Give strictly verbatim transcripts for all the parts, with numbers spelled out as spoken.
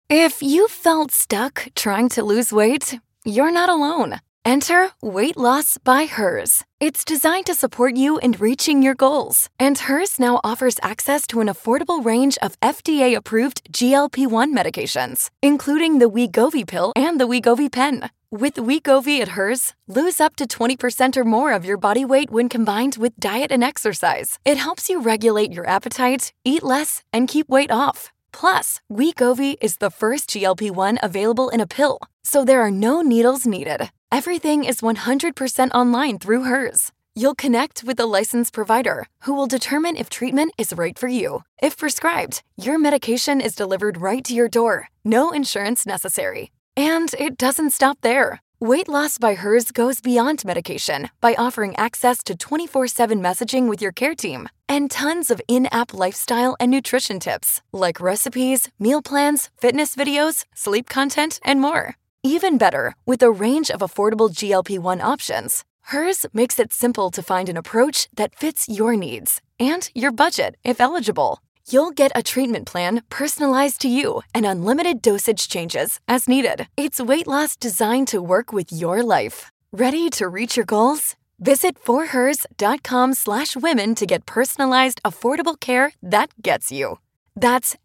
If you felt stuck trying to lose weight, you're not alone. Enter Weight Loss by Hers. It's designed to support you in reaching your goals. And Hers now offers access to an affordable range of F D A-approved G L P one medications, including the Wegovy pill and the Wegovy pen. With Wegovy at Hers, lose up to twenty percent or more of your body weight when combined with diet and exercise. It helps you regulate your appetite, eat less, and keep weight off. Plus, Wegovy is the first G L P one available in a pill, so there are no needles needed. Everything is one hundred percent online through Hers. You'll connect with a licensed provider who will determine if treatment is right for you. If prescribed, your medication is delivered right to your door. No insurance necessary. And it doesn't stop there. Weight Loss by Hers goes beyond medication by offering access to twenty-four seven messaging with your care team and tons of in-app lifestyle and nutrition tips like recipes, meal plans, fitness videos, sleep content, and more. Even better, with a range of affordable G L P one options, Hers makes it simple to find an approach that fits your needs and your budget if eligible. You'll get a treatment plan personalized to you and unlimited dosage changes as needed. It's weight loss designed to work with your life. Ready to reach your goals? Visit forhers.com slash women to get personalized, affordable care that gets you. That's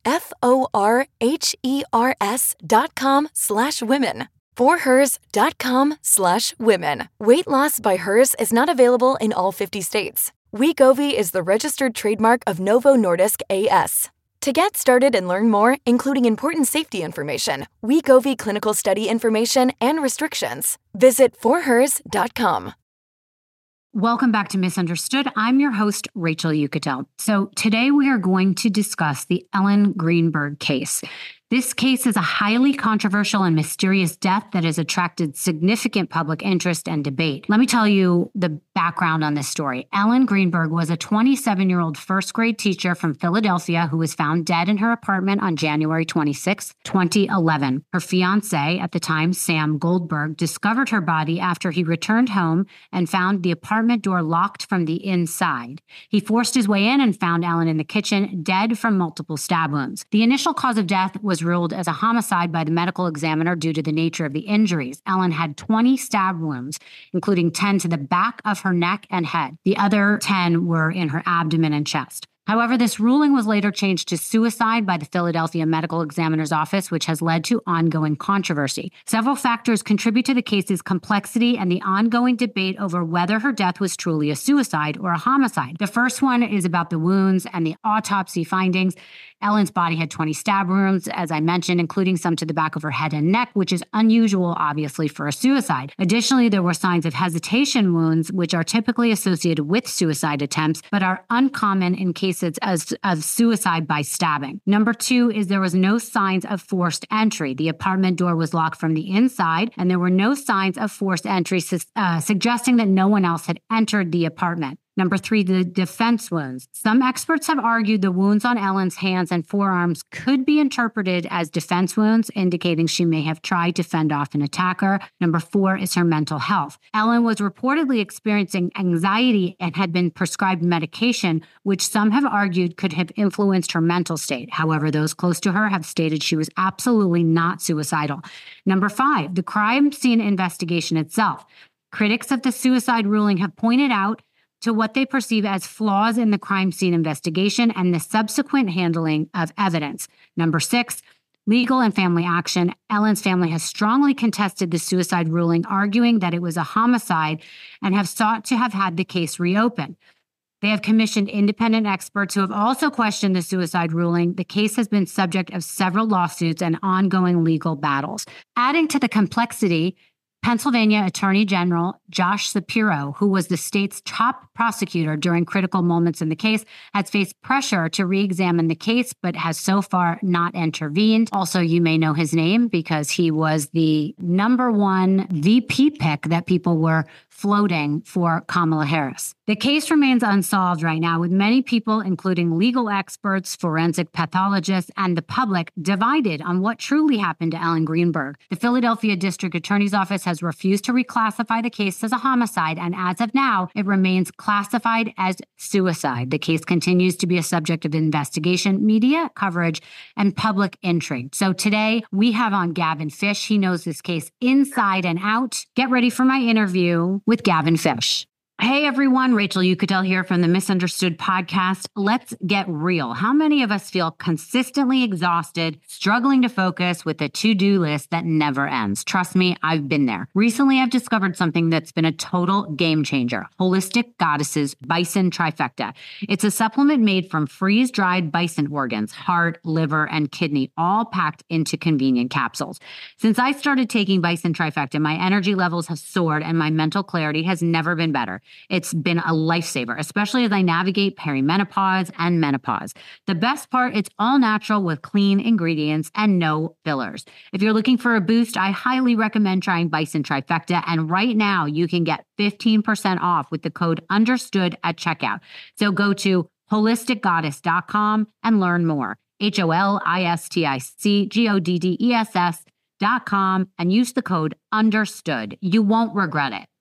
F-O-R-H-E-R-S dot com slash women. forhers.com slash women. Weight Loss by Hers is not available in all fifty states. Wegovy is the registered trademark of Novo Nordisk A S. To get started and learn more, including important safety information, Wegovy clinical study information, and restrictions, visit forhers dot com. Welcome back to Misunderstood. I'm your host, Rachel Uchitel. So today we are going to discuss the Ellen Greenberg case. This case is a highly controversial and mysterious death that has attracted significant public interest and debate. Let me tell you the background on this story. Ellen Greenberg was a twenty-seven-year-old first-grade teacher from Philadelphia who was found dead in her apartment on January twenty-sixth, twenty eleven. Her fiancé, at the time, Sam Goldberg, discovered her body after he returned home and found the apartment door locked from the inside. He forced his way in and found Ellen in the kitchen, dead from multiple stab wounds. The initial cause of death was ruled as a homicide by the medical examiner due to the nature of the injuries. Ellen had twenty stab wounds, including ten to the back of her neck and head. The other ten were in her abdomen and chest. However, this ruling was later changed to suicide by the Philadelphia Medical Examiner's Office, which has led to ongoing controversy. Several factors contribute to the case's complexity and the ongoing debate over whether her death was truly a suicide or a homicide. The first one is about the wounds and the autopsy findings. Ellen's body had twenty stab wounds, as I mentioned, including some to the back of her head and neck, which is unusual, obviously, for a suicide. Additionally, there were signs of hesitation wounds, which are typically associated with suicide attempts, but are uncommon in cases of, of suicide by stabbing. Number two is there was no signs of forced entry. The apartment door was locked from the inside, and there were no signs of forced entry, uh, suggesting that no one else had entered the apartment. Number three, the defense wounds. Some experts have argued the wounds on Ellen's hands and forearms could be interpreted as defense wounds, indicating she may have tried to fend off an attacker. Number four is her mental health. Ellen was reportedly experiencing anxiety and had been prescribed medication, which some have argued could have influenced her mental state. However, those close to her have stated she was absolutely not suicidal. Number five, the crime scene investigation itself. Critics of the suicide ruling have pointed out to what they perceive as flaws in the crime scene investigation and the subsequent handling of evidence. Number six, legal and family action. Ellen's family has strongly contested the suicide ruling, arguing that it was a homicide and have sought to have had the case reopened. They have commissioned independent experts who have also questioned the suicide ruling. The case has been subject of several lawsuits and ongoing legal battles. Adding to the complexity, Pennsylvania Attorney General Josh Shapiro, who was the state's top prosecutor during critical moments in the case, has faced pressure to re-examine the case, but has so far not intervened. Also, you may know his name because he was the number one V P pick that people were floating for Kamala Harris. The case remains unsolved right now, with many people, including legal experts, forensic pathologists, and the public, divided on what truly happened to Ellen Greenberg. The Philadelphia District Attorney's Office has refused to reclassify the case as a homicide, and as of now, it remains classified as suicide. The case continues to be a subject of investigation, media coverage, and public intrigue. So today, we have on Gavin Fish. He knows this case inside and out. Get ready for my interview with Gavin Fish. Hey everyone, Rachel Uchitel here from the Misunderstood podcast. Let's get real. How many of us feel consistently exhausted, struggling to focus with a to-do list that never ends? Trust me, I've been there. Recently, I've discovered something that's been a total game changer. Holistic Goddess's Bison Trifecta. It's a supplement made from freeze-dried bison organs, heart, liver, and kidney, all packed into convenient capsules. Since I started taking Bison Trifecta, my energy levels have soared and my mental clarity has never been better. It's been a lifesaver, especially as I navigate perimenopause and menopause. The best part, it's all natural with clean ingredients and no fillers. If you're looking for a boost, I highly recommend trying Bison Trifecta. And right now, you can get fifteen percent off with the code UNDERSTOOD at checkout. So go to holistic goddess dot com and learn more. H O L I S T I C G O D D E S S dot com and use the code UNDERSTOOD. You won't regret it.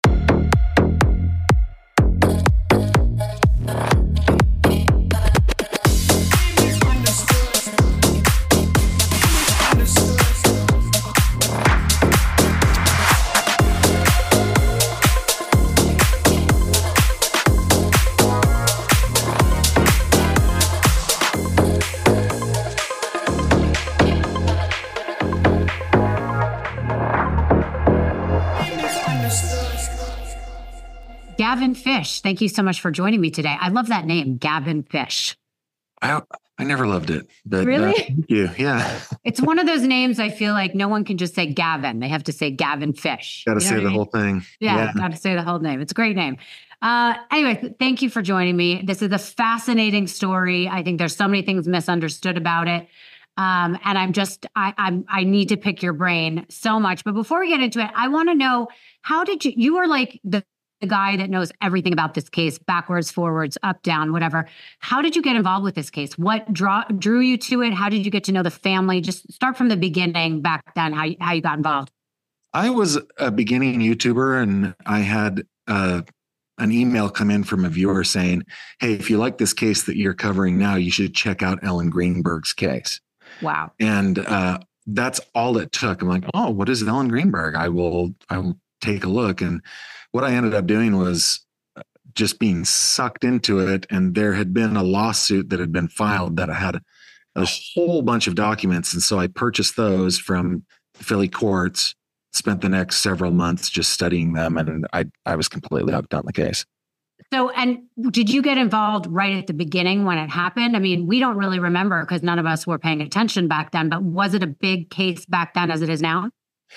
Gavin Fish, thank you so much for joining me today. I love that name, Gavin Fish. I I never loved it, but really, uh, thank you. Yeah, it's one of those names I feel like no one can just say Gavin; they have to say Gavin Fish. Got to you know say the I mean? whole thing. Yeah, yeah. got to say the whole name. It's a great name. Uh, anyway, thank you for joining me. This is a fascinating story. I think there's so many things misunderstood about it. Um, and I'm just, I, I'm, I need to pick your brain so much. But before we get into it, I want to know, how did you, you were like the, the guy that knows everything about this case, backwards, forwards, up, down, whatever. How did you get involved with this case? What draw, drew you to it? How did you get to know the family? Just start from the beginning back then, how you, how you got involved. I was a beginning YouTuber, and I had uh, an email come in from a viewer saying, hey, if you like this case that you're covering now, you should check out Ellen Greenberg's case. Wow. And uh, that's all it took. I'm like, oh, what is Ellen Greenberg? I will, I will take a look. And what I ended up doing was just being sucked into it. And there had been a lawsuit that had been filed that I had a whole bunch of documents. And so I purchased those from Philly courts, spent the next several months just studying them. And I, I was completely hooked on the case. So, and did you get involved right at the beginning when it happened? I mean, we don't really remember because none of us were paying attention back then, but was it a big case back then as it is now?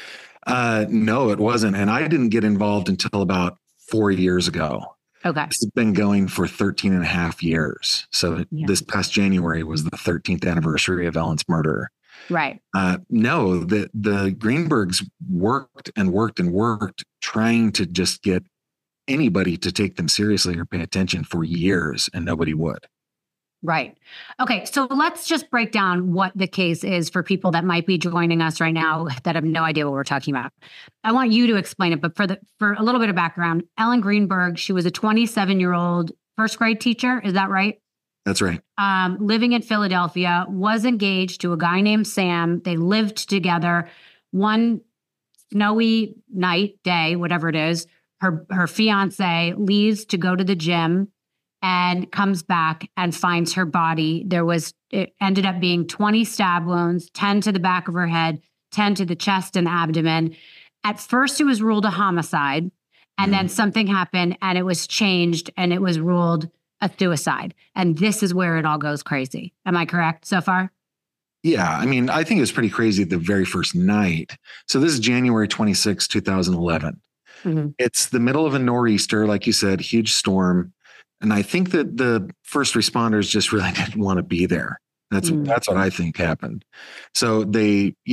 Uh, no, it wasn't. And I didn't get involved until about four years ago. Okay. It's been going for thirteen and a half years. So yeah. This past January was the thirteenth anniversary of Ellen's murder. Right. Uh, no, the, the Greenbergs worked and worked and worked trying to just get anybody to take them seriously or pay attention for years, and nobody would. Right. Okay. So let's just break down what the case is for people that might be joining us right now that have no idea what we're talking about. I want you to explain it, but for the for a little bit of background, Ellen Greenberg, she was a twenty-seven-year-old first grade teacher. Is that right? That's right. Um, living in Philadelphia, was engaged to a guy named Sam. They lived together. One snowy night, day, whatever it is, her her fiance leaves to go to the gym and comes back and finds her body. There was, it ended up being twenty stab wounds, ten to the back of her head, ten to the chest and abdomen. At first, it was ruled a homicide, and mm. then something happened and it was changed and it was ruled a suicide. And this is where it all goes crazy. Am I correct so far? Yeah. I mean, I think it was pretty crazy the very first night. So this is January twenty-sixth, twenty eleven. Mm-hmm. It's the middle of a nor'easter, like you said, huge storm. And I think that the first responders just really didn't want to be there. That's, mm. that's what I think happened. So they, yeah,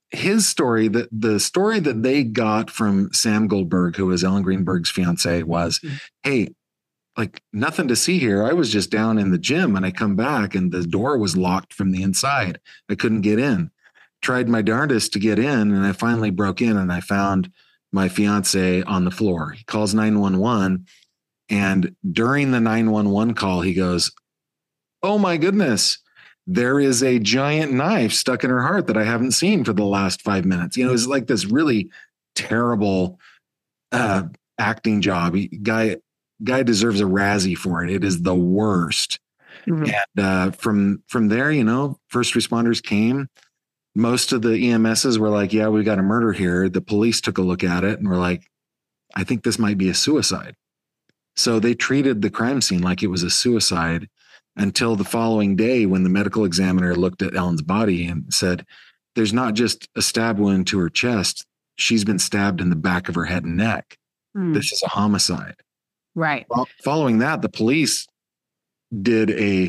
his story, that the story that they got from Sam Goldberg, who was Ellen Greenberg's fiance, was, mm-hmm. hey, like nothing to see here. I was just down in the gym and I come back and the door was locked from the inside. I couldn't get in. Tried my darndest to get in, and I finally broke in and I found my fiance on the floor. He calls nine one one, and during the nine one one call, he goes, "Oh my goodness, there is a giant knife stuck in her heart that I haven't seen for the last five minutes." You know, it's like this really terrible uh, acting job. He, guy, guy deserves a Razzie for it. It is the worst. Mm-hmm. And uh, from from there, you know, first responders came. Most of the E M Ss were like, "Yeah, we got a murder here." The police took a look at it and were like, "I think this might be a suicide." So they treated the crime scene like it was a suicide until the following day, when the medical examiner looked at Ellen's body and said, "There's not just a stab wound to her chest. She's been stabbed in the back of her head and neck. Mm. This is a homicide." Right. Well, following that, the police did a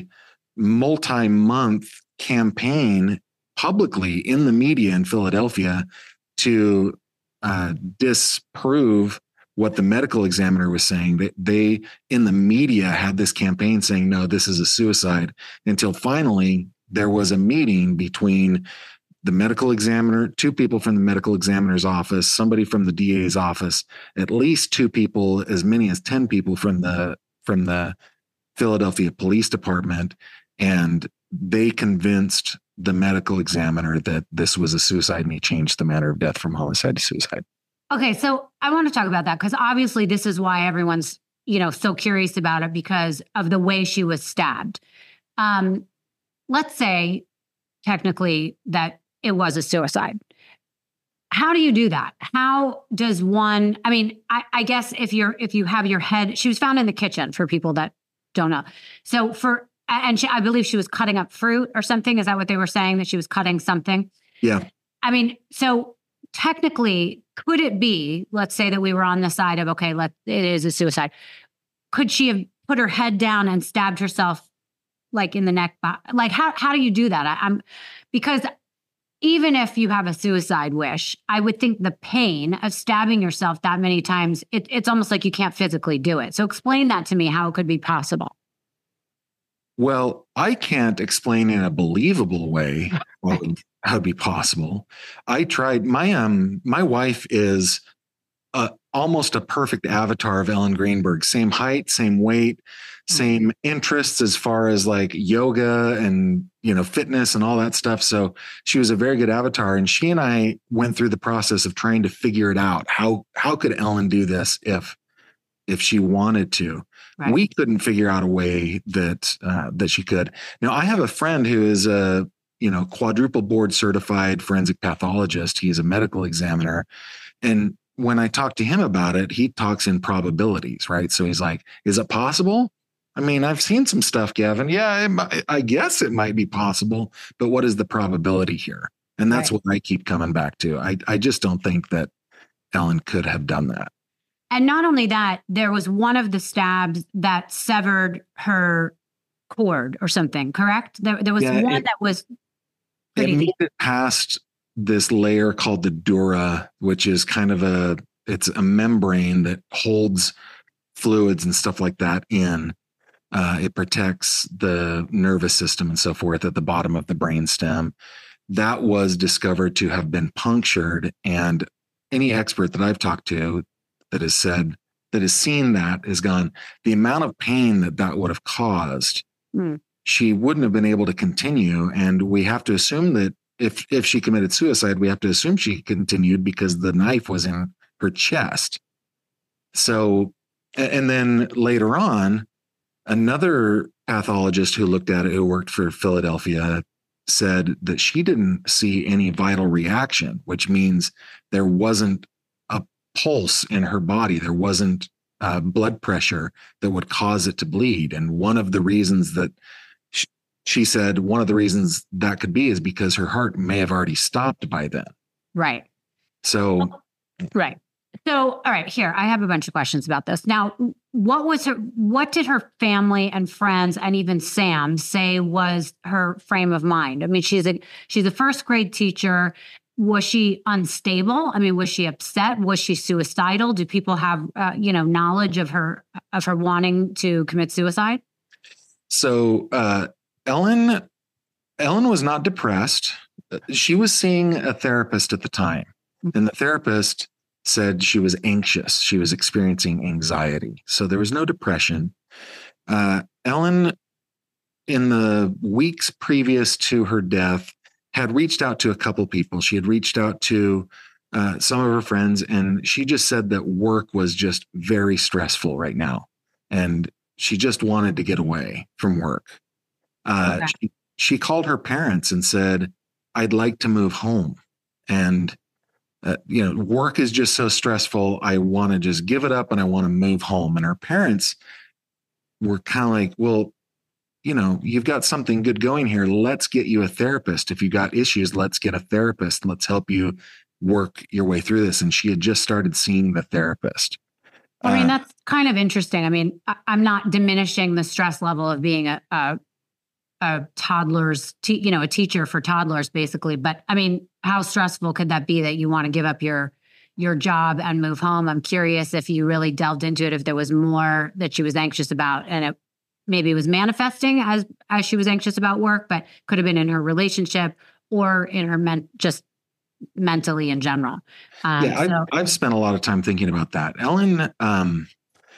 multi-month campaign publicly in the media in Philadelphia to uh, disprove what the medical examiner was saying. They, they, in the media, had this campaign saying, "No, this is a suicide," until finally there was a meeting between the medical examiner, two people from the medical examiner's office, somebody from the D A's office, at least two people, as many as ten people from the from the Philadelphia Police Department, and they convinced the medical examiner that this was a suicide, and he changed the manner of death from homicide to suicide. Okay, so I want to talk about that because obviously this is why everyone's, you know, so curious about it, because of the way she was stabbed. Um, let's say technically that it was a suicide. How do you do that? How does one, I mean, I, I guess if you're, if you have your head, she was found in the kitchen for people that don't know. So for, and she, I believe she was cutting up fruit or something. Is that what they were saying, that she was cutting something? Yeah. I mean, so technically, could it be, let's say that we were on the side of, okay, let it is a suicide. Could she have put her head down and stabbed herself like in the neck? Like, how, how do you do that? I, I'm because even if you have a suicide wish, I would think the pain of stabbing yourself that many times, it, it's almost like you can't physically do it. So explain that to me, how it could be possible. Well, I can't explain in a believable way what would, how it'd be possible. I tried. My um, my wife is a, almost a perfect avatar of Ellen Greenberg. Same height, same weight, same interests as far as like yoga and, you know, fitness and all that stuff. So she was a very good avatar. And she and I went through the process of trying to figure it out. How how could Ellen do this if if she wanted to? Right. We couldn't figure out a way that uh, that she could. Now, I have a friend who is a you know quadruple board certified forensic pathologist. He's a medical examiner, and when I talk to him about it, he talks in probabilities, right? So he's like, "Is it possible? I mean, I've seen some stuff, Gavin. Yeah, it might, I guess it might be possible, but what is the probability here?" And that's right. What I keep coming back to. I I just don't think that Ellen could have done that. And not only that, there was one of the stabs that severed her cord or something, correct? There, there was yeah, one it, that was pretty it deep. made it past this layer called the dura, which is kind of a, it's a membrane that holds fluids and stuff like that in. Uh, it protects the nervous system and so forth at the bottom of the brainstem. That was discovered to have been punctured, and any expert that I've talked to that has said, that has seen that, has gone, the amount of pain that that would have caused, mm. she wouldn't have been able to continue. And we have to assume that if if she committed suicide, we have to assume she continued because the knife was in her chest. So, and then later on, another pathologist who looked at it, who worked for Philadelphia, said that she didn't see any vital reaction, which means there wasn't pulse in her body. There wasn't uh, blood pressure that would cause it to bleed. And one of the reasons that she, she said, one of the reasons that could be is because her heart may have already stopped by then. Right. So, right. So, all right, here, I have a bunch of questions about this. Now, what was her, what did her family and friends and even Sam say was her frame of mind? I mean, she's a, she's a first grade teacher. was she unstable? I mean, was she upset? Was she suicidal? Do people have, uh, you know, knowledge of her, of her wanting to commit suicide? So, uh, Ellen, Ellen was not depressed. She was seeing a therapist at the time, and the therapist said she was anxious. She was experiencing anxiety. So there was no depression. Uh, Ellen, in the weeks previous to her death, had reached out to a couple people. She had reached out to uh, some of her friends, and she just said that work was just very stressful right now. And she just wanted to get away from work. Uh, okay. she, she called her parents and said, I'd like to move home. And Uh, you know, work is just so stressful. I want to just give it up and I want to move home. And her parents were kind of like, well, you know, you've got something good going here. Let's get you a therapist. If you got issues, let's get a therapist. Let's help you work your way through this. And she had just started seeing the therapist. I mean, uh, that's kind of interesting. I mean, I, I'm not diminishing the stress level of being a, a a toddler's, te- you know, a teacher for toddlers, basically. But I mean, how stressful could that be that you want to give up your your job and move home? I'm curious if you really delved into it, if there was more that she was anxious about, and it maybe it was manifesting as as she was anxious about work, but could have been in her relationship or in her men- just mentally in general. Um, yeah, I've, so- I've spent a lot of time thinking about that. Ellen, um,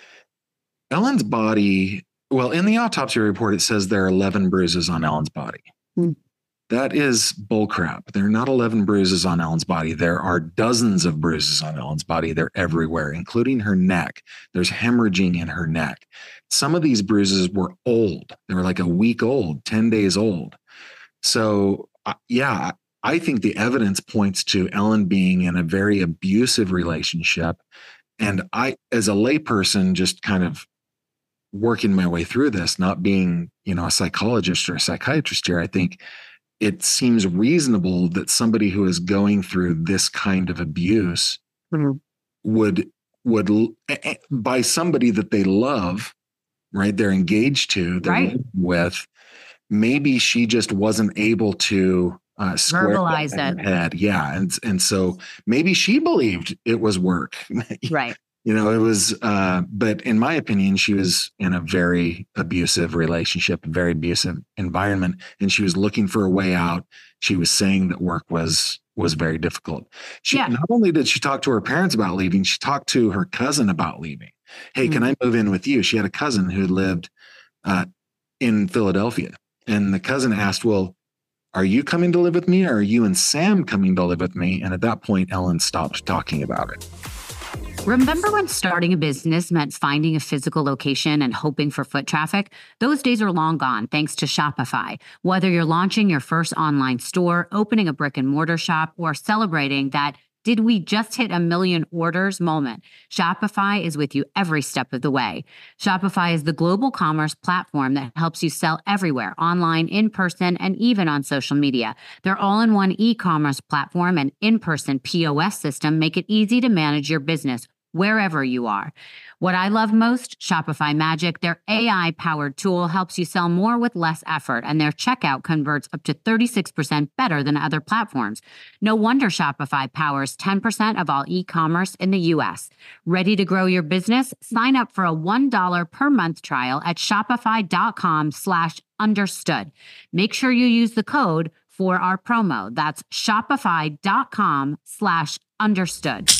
Ellen's body. Well, in the autopsy report, it says there are eleven bruises on Ellen's body. Hmm. That is bullcrap. There are not eleven bruises on Ellen's body. There are dozens of bruises on Ellen's body. They're everywhere, including her neck. There's hemorrhaging in her neck. Some of these bruises were old. They were like a week old, ten days old. So, uh, yeah, I think the evidence points to Ellen being in a very abusive relationship. And I, as a layperson, just kind of working my way through this, not being, you know, a psychologist or a psychiatrist here, I think it seems reasonable that somebody who is going through this kind of abuse mm-hmm. would, would by somebody that they love, right? They're engaged to, they're right. with, maybe she just wasn't able to uh, square verbalize that in it. her head. Yeah. And, and so maybe she believed it was work. Right. You know, it was, uh, but in my opinion, she was in a very abusive relationship, a very abusive environment, and she was looking for a way out. She was saying that work was was very difficult. She, yeah. Not only did she talk to her parents about leaving, she talked to her cousin about leaving. Hey, mm-hmm. can I move in with you? She had a cousin who lived uh, in Philadelphia, and the cousin asked, well, are you coming to live with me, or are you and Sam coming to live with me? And at that point, Ellen stopped talking about it. Remember when starting a business meant finding a physical location and hoping for foot traffic? Those days are long gone thanks to Shopify. Whether you're launching your first online store, opening a brick and mortar shop, or celebrating that did we just hit a million orders moment, Shopify is with you every step of the way. Shopify is the global commerce platform that helps you sell everywhere, online, in person, and even on social media. Their all-in-one e-commerce platform and in-person P O S system make it easy to manage your business wherever you are. What I love most, Shopify Magic, their A I-powered tool helps you sell more with less effort, and their checkout converts up to thirty-six percent better than other platforms. No wonder Shopify powers ten percent of all e-commerce in the U S. Ready to grow your business? Sign up for a one dollar per month trial at shopify.com slash understood. Make sure you use the code for our promo. That's shopify.com slash understood.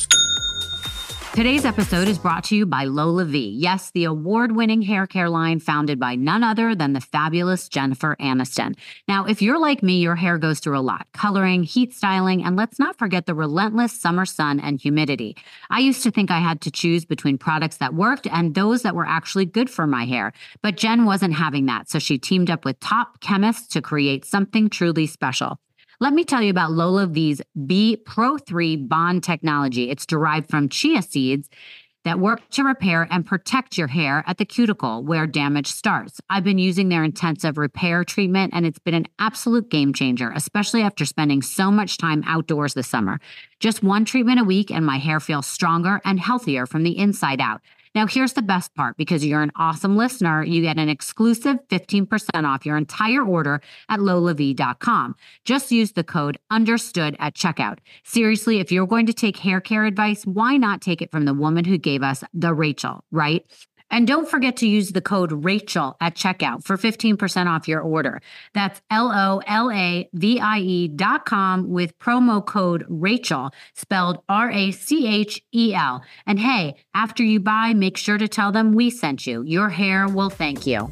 Today's episode is brought to you by LolaVie. Yes, the award-winning hair care line founded by none other than the fabulous Jennifer Aniston. Now, if you're like me, your hair goes through a lot. Coloring, heat styling, and let's not forget the relentless summer sun and humidity. I used to think I had to choose between products that worked and those that were actually good for my hair. But Jen wasn't having that, so she teamed up with top chemists to create something truly special. Let me tell you about LolaVie's B Pro three Bond technology. It's derived from chia seeds that work to repair and protect your hair at the cuticle where damage starts. I've been using their intensive repair treatment, and it's been an absolute game changer, especially after spending so much time outdoors this summer. Just one treatment a week, and my hair feels stronger and healthier from the inside out. Now, here's the best part. Because you're an awesome listener, you get an exclusive fifteen percent off your entire order at lola v dot com. Just use the code UNDERSTOOD at checkout. Seriously, if you're going to take hair care advice, why not take it from the woman who gave us the Rachel, right? And don't forget to use the code Rachel at checkout for fifteen percent off your order. That's L O L A V I E dot com with promo code Rachel, spelled R A C H E L. And hey, after you buy, make sure to tell them we sent you. Your hair will thank you.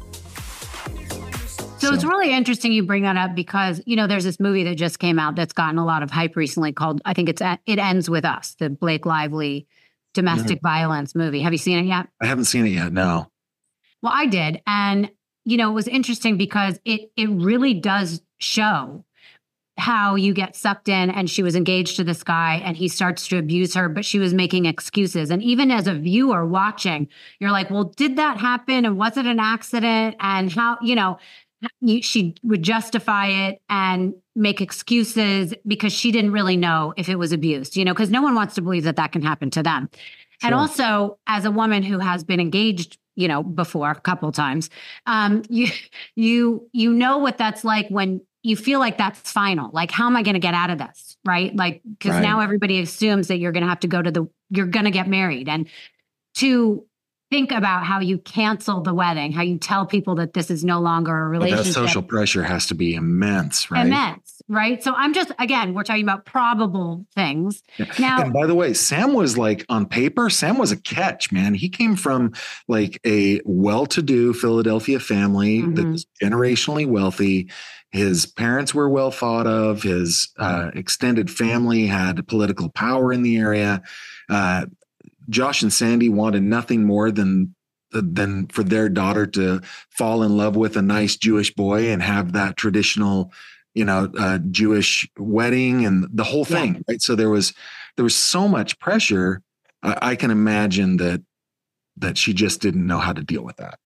So it's really interesting you bring that up because, you know, there's this movie that just came out that's gotten a lot of hype recently called, I think it's It Ends With Us, the Blake Lively domestic mm-hmm. violence movie. Have you seen it yet? I haven't seen it yet, no. Well, I did. And, you know, it was interesting because it it really does show how you get sucked in, and she was engaged to this guy and he starts to abuse her, but she was making excuses. And even as a viewer watching, you're like, well, did that happen? And was it an accident? And how, you know, you, she would justify it and make excuses because she didn't really know if it was abuse, you know, because no one wants to believe that that can happen to them. Sure. And also, as a woman who has been engaged, you know, before a couple times, um, you you you know what that's like when you feel like that's final. Like, how am I going to get out of this, right? Like, because right. now everybody assumes that you're going to have to go to the, you're going to get married, and to think about how you cancel the wedding, how you tell people that this is no longer a relationship. Well, that social pressure has to be immense, right? Immense, right? So I'm just, again, we're talking about probable things. Yeah. Now, and by the way, Sam was like, on paper, Sam was a catch, man. He came from like a well-to-do Philadelphia family mm-hmm. that was generationally wealthy. His parents were well thought of. His uh, extended family had political power in the area. Uh, Josh and Sandy wanted nothing more than than for their daughter to fall in love with a nice Jewish boy and have that traditional, you know, uh, Jewish wedding and the whole thing, yeah. right? So there was there was so much pressure. I, I can imagine that that she just didn't know how to deal with that.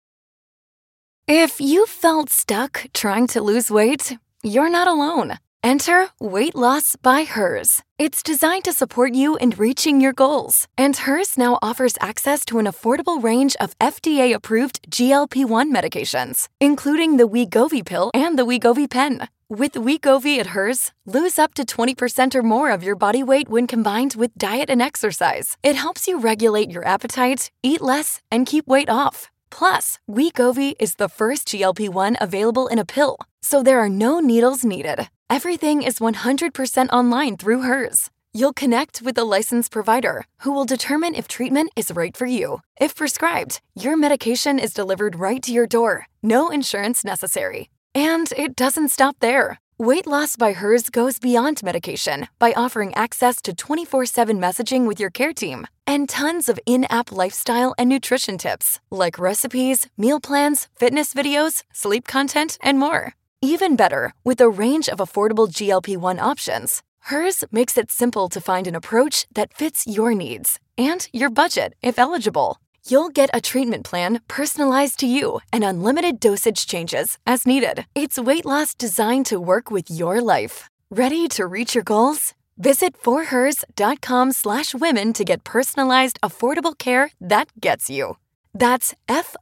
If you felt stuck trying to lose weight, you're not alone. Enter Weight Loss by Hers. It's designed to support you in reaching your goals. And Hers now offers access to an affordable range of F D A-approved G L P one medications, including the Wegovy pill and the Wegovy pen. With Wegovy at Hers, lose up to twenty percent or more of your body weight when combined with diet and exercise. It helps you regulate your appetite, eat less, and keep weight off. Plus, Wegovy is the first G L P one available in a pill, so there are no needles needed. Everything is one hundred percent online through Hers. You'll connect with a licensed provider who will determine if treatment is right for you. If prescribed, your medication is delivered right to your door. No insurance necessary. And it doesn't stop there. Weight Loss by Hers goes beyond medication by offering access to twenty-four seven messaging with your care team and tons of in-app lifestyle and nutrition tips like recipes, meal plans, fitness videos, sleep content, and more. Even better, with a range of affordable G L P one options, Hers makes it simple to find an approach that fits your needs and your budget if eligible. You'll get a treatment plan personalized to you and unlimited dosage changes as needed. It's weight loss designed to work with your life. Ready to reach your goals? Visit forhers.com slash women to get personalized, affordable care that gets you. That's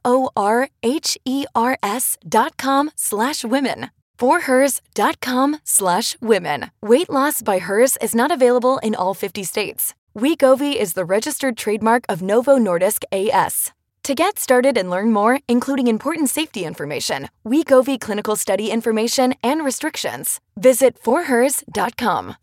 F-O-R-H-E-R-S dot com slash women. forhers.com slash women. Weight Loss by Hers is not available in all fifty states. Wegovy is the registered trademark of Novo Nordisk A S. To get started and learn more, including important safety information, Wegovy clinical study information, and restrictions, visit forhers dot com.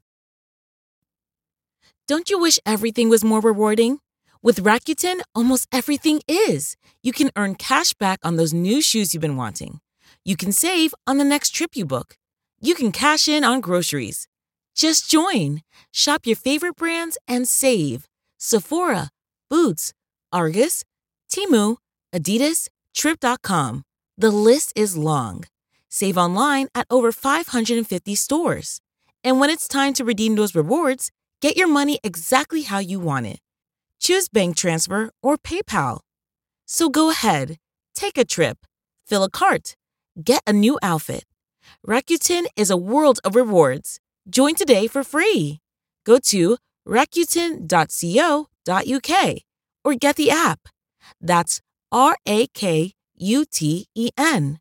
Don't you wish everything was more rewarding? With Rakuten, almost everything is. You can earn cash back on those new shoes you've been wanting. You can save on the next trip you book. You can cash in on groceries. Just join. Shop your favorite brands and save. Sephora, Boots, Argus, Temu, Adidas, Trip dot com. The list is long. Save online at over five hundred fifty stores. And when it's time to redeem those rewards, get your money exactly how you want it. Choose bank transfer or PayPal. So go ahead, take a trip, fill a cart, get a new outfit. Rakuten is a world of rewards. Join today for free. Go to rakuten dot co dot uk or get the app. That's R A K U T E N.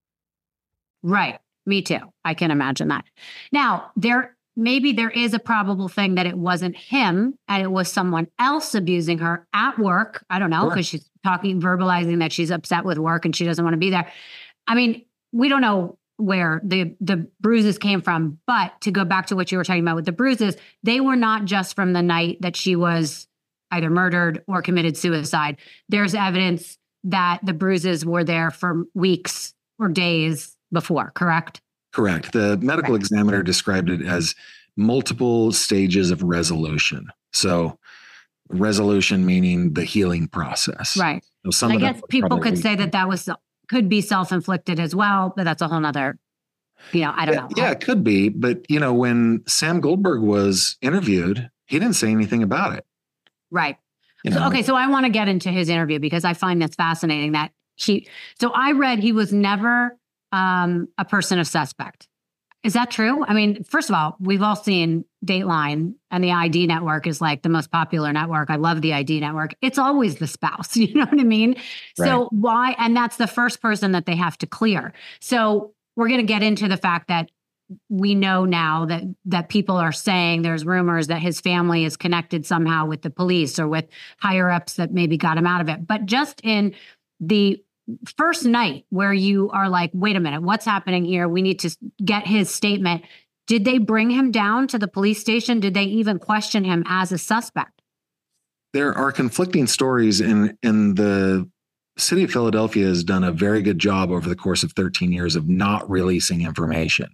Right. Me too. I can imagine that. Now, there maybe there is a probable thing that it wasn't him and it was someone else abusing her at work. I don't know, because Sure. she's talking, verbalizing that she's upset with work and she doesn't want to be there. I mean, we don't know where the the bruises came from, but to go back to what you were talking about with the bruises, they were not just from the night that she was either murdered or committed suicide. There's evidence that the bruises were there for weeks or days before, correct? Correct. The medical Right. examiner described it as multiple stages of resolution. So resolution meaning the healing process. Right. So some I of that guess was people probably could say that that was could be self-inflicted as well, but that's a whole nother, you know, I don't yeah, know. yeah, it could be. But, you know, when Sam Goldberg was interviewed, he didn't say anything about it. Right. You So, know? okay, so I want to get into his interview because I find this fascinating that he, so I read he was never um, a person of suspect. Is that true? I mean, first of all, we've all seen Dateline and the I D network is like the most popular network. I love the I D network. It's always the spouse. You know what I mean? Right. So why, and that's the first person that they have to clear. So we're going to get into the fact that we know now that that people are saying there's rumors that his family is connected somehow with the police or with higher ups that maybe got him out of it. But just in the first night where you are like, wait a minute, what's happening here? We need to get his statement. Did they bring him down to the police station? Did they even question him as a suspect? There are conflicting stories, and and the city of Philadelphia has done a very good job over the course of thirteen years of not releasing information.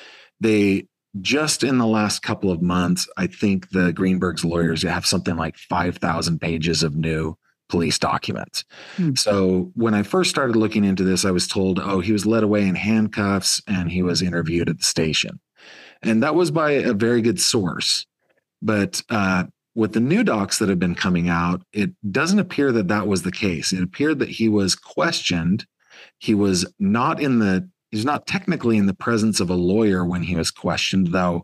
They just in the last couple of months, I think the Greenberg's lawyers have something like five thousand pages of new police documents. Hmm. So when I first started looking into this, I was told, oh, he was led away in handcuffs and he was interviewed at the station. And that was by a very good source. But uh, with the new docs that have been coming out, it doesn't appear that that was the case. It appeared that he was questioned. He was not in the, he's not technically in the presence of a lawyer when he was questioned, though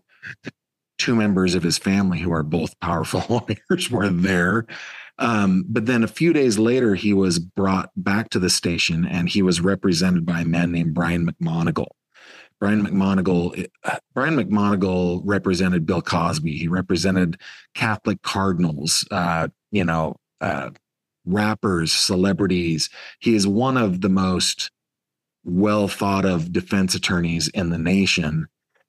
two members of his family who are both powerful lawyers were there. Um, but then a few days later, he was brought back to the station and he was represented by a man named Brian McMonigal. Brian McMonigal, Brian McMonigal represented Bill Cosby. He represented Catholic cardinals, uh, you know, uh, rappers, celebrities. He is one of the most well thought of defense attorneys in the nation,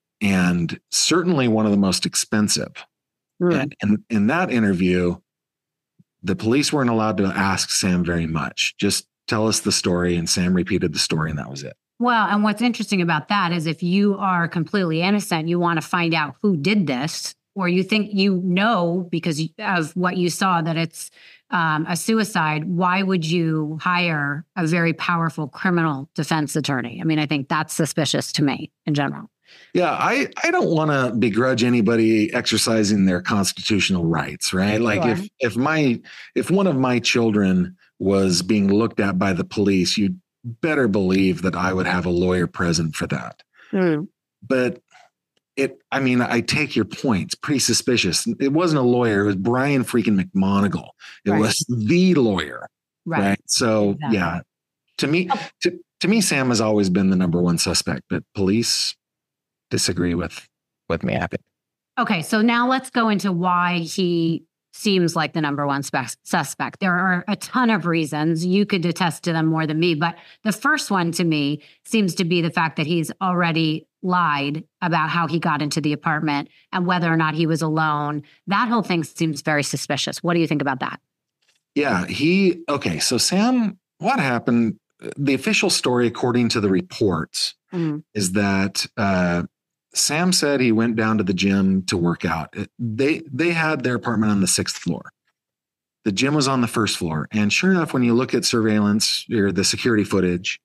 and certainly one of the most expensive. Mm. And in, in that interview, the police weren't allowed to ask Sam very much. Just tell us the story. And Sam repeated the story, and that was it. Well, and what's interesting about that is if you are completely innocent, you want to find out who did this, or you think you know because of what you saw that it's um, a suicide. Why would you hire a very powerful criminal defense attorney? I mean, I think that's suspicious to me in general. Yeah, I, I don't want to begrudge anybody exercising their constitutional rights, right? Like Sure. if if my if one of my children was being looked at by the police, you'd better believe that I would have a lawyer present for that. Mm. But it, I mean, I take your point. It's pretty suspicious. It wasn't a lawyer. It was Brian freaking McMonigal. It Right. was the lawyer. Right. Right. So Exactly. yeah, to me, Oh. to, to me, Sam has always been the number one suspect, but police disagree with, with me. I think. Okay, so now let's go into why he seems like the number one spe- suspect. There are a ton of reasons. You could attest to them more than me, but the first one to me seems to be the fact that he's already lied about how he got into the apartment and whether or not he was alone. That whole thing seems very suspicious. What do you think about that? Yeah, he, okay. So Sam, what happened? The official story, according to the reports, Mm. is that, uh, Sam said he went down to the gym to work out. It- They they had their apartment on the sixth floor. The gym was on the first floor. And sure enough, when you look at surveillance or the security footage,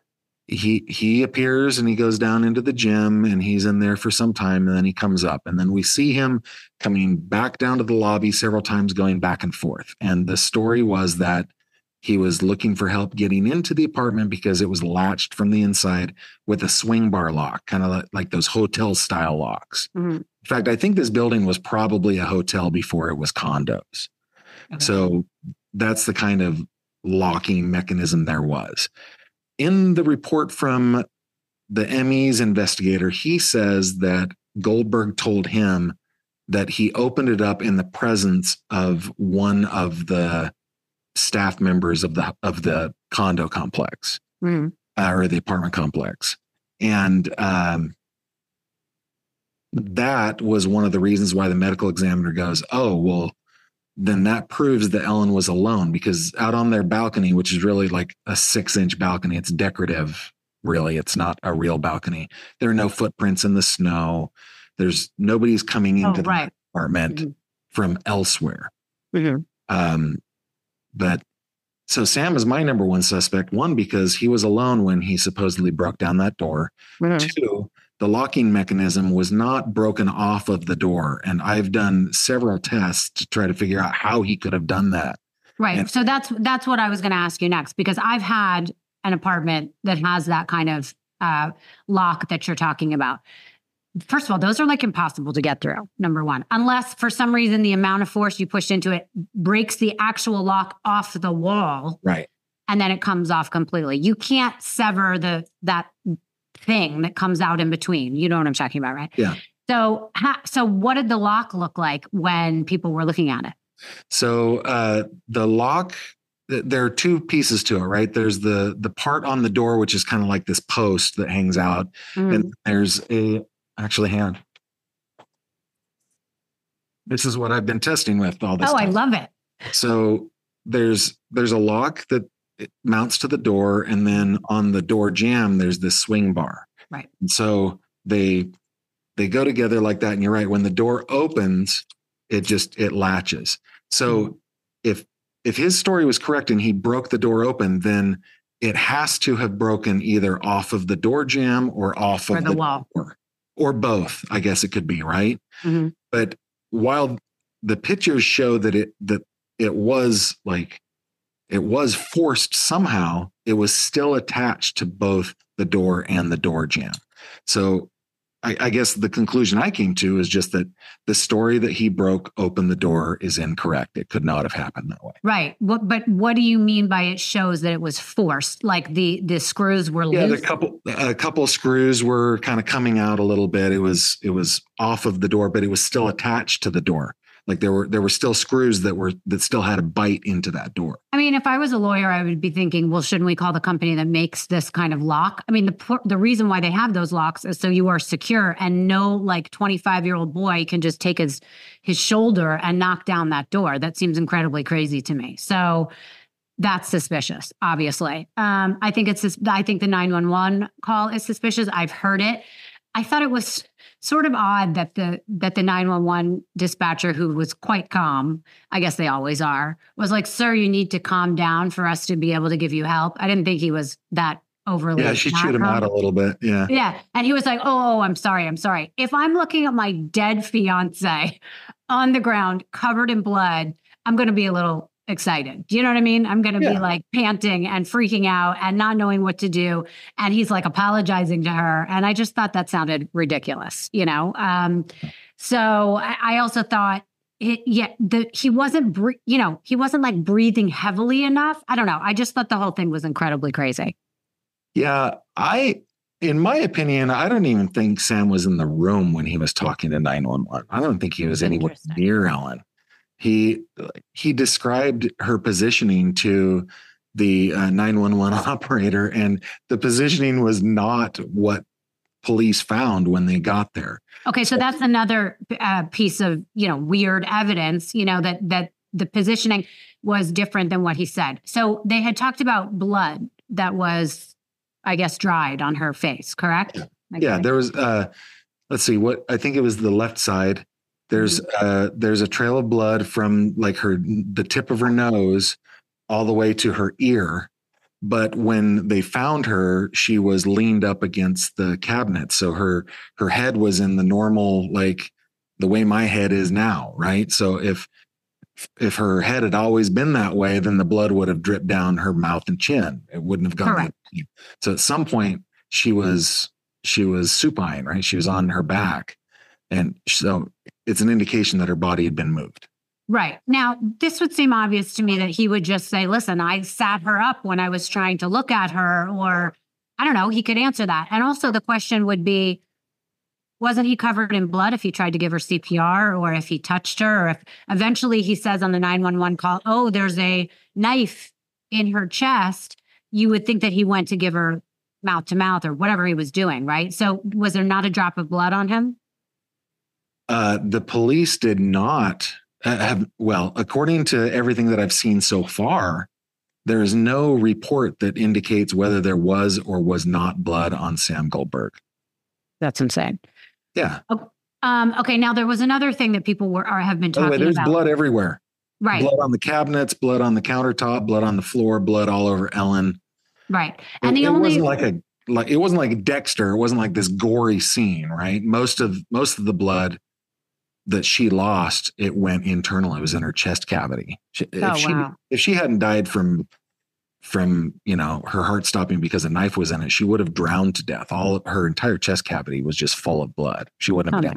he he appears and he goes down into the gym and he's in there for some time, and then he comes up. And then we see him coming back down to the lobby several times, going back and forth. And the story was that he was looking for help getting into the apartment because it was latched from the inside with a swing bar lock, kind of like, like those hotel style locks. Mhm. In fact, I think this building was probably a hotel before it was condos. Okay. So that's the kind of locking mechanism there was. In the report from the M E's investigator, he says that Goldberg told him that he opened it up in the presence of one of the staff members of the of the condo complex mm. uh, or the apartment complex. And um, that was one of the reasons why the medical examiner goes, oh, well, then that proves that Ellen was alone, because out on their balcony, which is really like a six inch balcony, it's decorative. Really, it's not a real balcony. There are no footprints in the snow. There's nobody's coming into oh, right. the apartment mm-hmm. from elsewhere. Mm-hmm. Um, but so Sam is my number one suspect. One, because he was alone when he supposedly broke down that door. Mm-hmm. Two, the locking mechanism was not broken off of the door. And I've done several tests to try to figure out how he could have done that. Right. And, so that's that's what I was going to ask you next, because I've had an apartment that has that kind of uh, lock that you're talking about. First of all, those are like impossible to get through, number one, unless for some reason the amount of force you push into it breaks the actual lock off the wall. Right. And then it comes off completely. You can't sever the that thing that comes out in between. You know what I'm talking about, right? Yeah. So, ha, so what did the lock look like when people were looking at it? So uh, the lock, th- there are two pieces to it, right? There's the the part on the door, which is kind of like this post that hangs out. Mm. And there's a, actually, hang on. This is what I've been testing with all this Oh, time. I love it. So there's there's a lock that it mounts to the door, and then on the door jamb, there's this swing bar. Right. And so they they go together like that. And you're right. When the door opens, it just it latches. So mm-hmm. if if his story was correct and he broke the door open, then it has to have broken either off of the door jamb or off or of the, the wall, door, or both. I guess it could be, right. Mm-hmm. But while the pictures show that it that it was like it was forced somehow, it was still attached to both the door and the door jamb. So I, I guess the conclusion I came to is just that the story that he broke open the door is incorrect. It could not have happened that way. Right. What, but what do you mean by it shows that it was forced? Like the the screws were yeah, loose? the couple a couple screws were kind of coming out a little bit. It was it was off of the door, but it was still attached to the door. Like there were there were still screws that were that still had a bite into that door. I mean, if I was a lawyer, I would be thinking, well, shouldn't we call the company that makes this kind of lock? I mean, the the reason why they have those locks is so you are secure, and no like twenty-five year old boy can just take his his shoulder and knock down that door. That seems incredibly crazy to me. So that's suspicious, obviously. Um, I think it's I think the nine one one call is suspicious. I've heard it. I thought it was sort of odd that the that the nine one one dispatcher, who was quite calm, I guess they always are, was like, "Sir, you need to calm down for us to be able to give you help." I didn't think he was that overly. Yeah, she chewed him out a little bit. Yeah. Yeah. And he was like, oh, oh, I'm sorry. I'm sorry. If I'm looking at my dead fiance on the ground covered in blood, I'm going to be a little excited. Do you know what I mean? I'm going to yeah. be like panting and freaking out and not knowing what to do. And he's like apologizing to her. And I just thought that sounded ridiculous, you know? Um, so I, I also thought, it, yeah, the, he wasn't, you know, he wasn't like breathing heavily enough. I don't know. I just thought the whole thing was incredibly crazy. Yeah. I, in my opinion, I don't even think Sam was in the room when he was talking to nine one one. I don't think he was anywhere near Ellen. He he described her positioning to the uh, nine one one operator, and the positioning was not what police found when they got there. Okay, so that's another uh, piece of, you know, weird evidence, you know, that that the positioning was different than what he said. So they had talked about blood that was, I guess, dried on her face, correct? Yeah, yeah there was, uh, let's see, what I think it was the left side. There's uh there's a trail of blood from like her the tip of her nose all the way to her ear. But when they found her, she was leaned up against the cabinet. So her her head was in the normal, like the way my head is now, right? So if if her head had always been that way, then the blood would have dripped down her mouth and chin. It wouldn't have gone. So at some point she was she was supine, right? She was on her back. And so it's an indication that her body had been moved. Right. Now, this would seem obvious to me that he would just say, listen, I sat her up when I was trying to look at her, or I don't know, he could answer that. And also the question would be, wasn't he covered in blood if he tried to give her C P R, or if he touched her, or if eventually he says on the nine one one call, oh, there's a knife in her chest, you would think that he went to give her mouth to mouth or whatever he was doing, right? So was there not a drop of blood on him? Uh, the police did not have, well, according to everything that I've seen so far, there is no report that indicates whether there was or was not blood on Sam Goldberg. That's insane. Yeah. Oh, um, okay. Now there was another thing that people were or have been talking By the way, there's about. blood everywhere. Right. Blood on the cabinets, blood on the countertop, blood on the floor, blood all over Ellen. Right. And it, the it only wasn't like a like it wasn't like Dexter. It wasn't like this gory scene, right? Most of most of the blood that she lost, it went internal. It was in her chest cavity. She, oh, if she wow. if she hadn't died from from you know her heart stopping because a knife was in it, she would have drowned to death. All of her entire chest cavity was just full of blood. She wouldn't have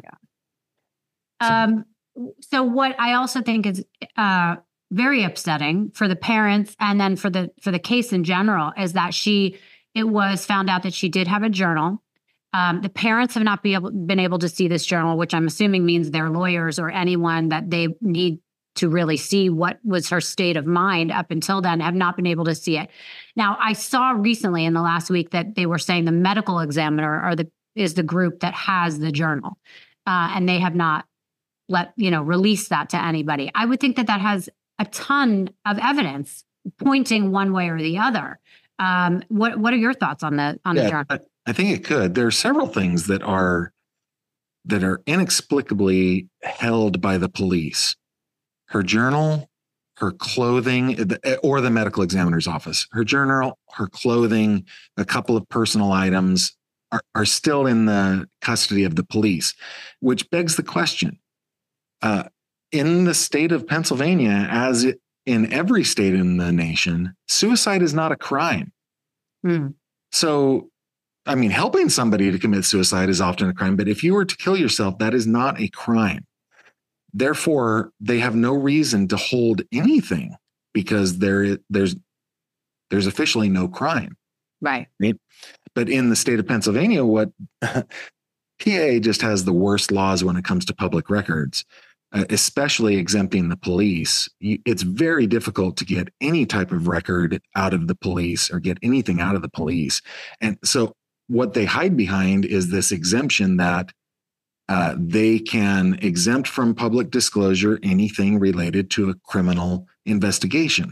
oh died. So. Um. So what I also think is uh, very upsetting for the parents, and then for the for the case in general, is that she it was found out that she did have a journal. Um, the parents have not be able, been able to see this journal, which I'm assuming means their lawyers or anyone that they need to really see what was her state of mind up until then have not been able to see it. Now, I saw recently in the last week that they were saying the medical examiner or the is the group that has the journal, uh, and they have not let you know release that to anybody. I would think that that has a ton of evidence pointing one way or the other. Um, what what are your thoughts on the on yeah, the journal? I, I think it could. There are several things that are that are inexplicably held by the police. Her journal, her clothing, or the medical examiner's office. Her journal, her clothing, a couple of personal items are, are still in the custody of the police, which begs the question. Uh, in the state of Pennsylvania, as it, in every state in the nation, suicide is not a crime. Hmm. So, I mean, helping somebody to commit suicide is often a crime, but if you were to kill yourself, that is not a crime. Therefore, they have no reason to hold anything because there, there's, there's officially no crime. Right. Right? But in the state of Pennsylvania, what P A just has the worst laws when it comes to public records, uh, especially exempting the police. You, it's very difficult to get any type of record out of the police or get anything out of the police. And so what they hide behind is this exemption that Uh, they can exempt from public disclosure anything related to a criminal investigation.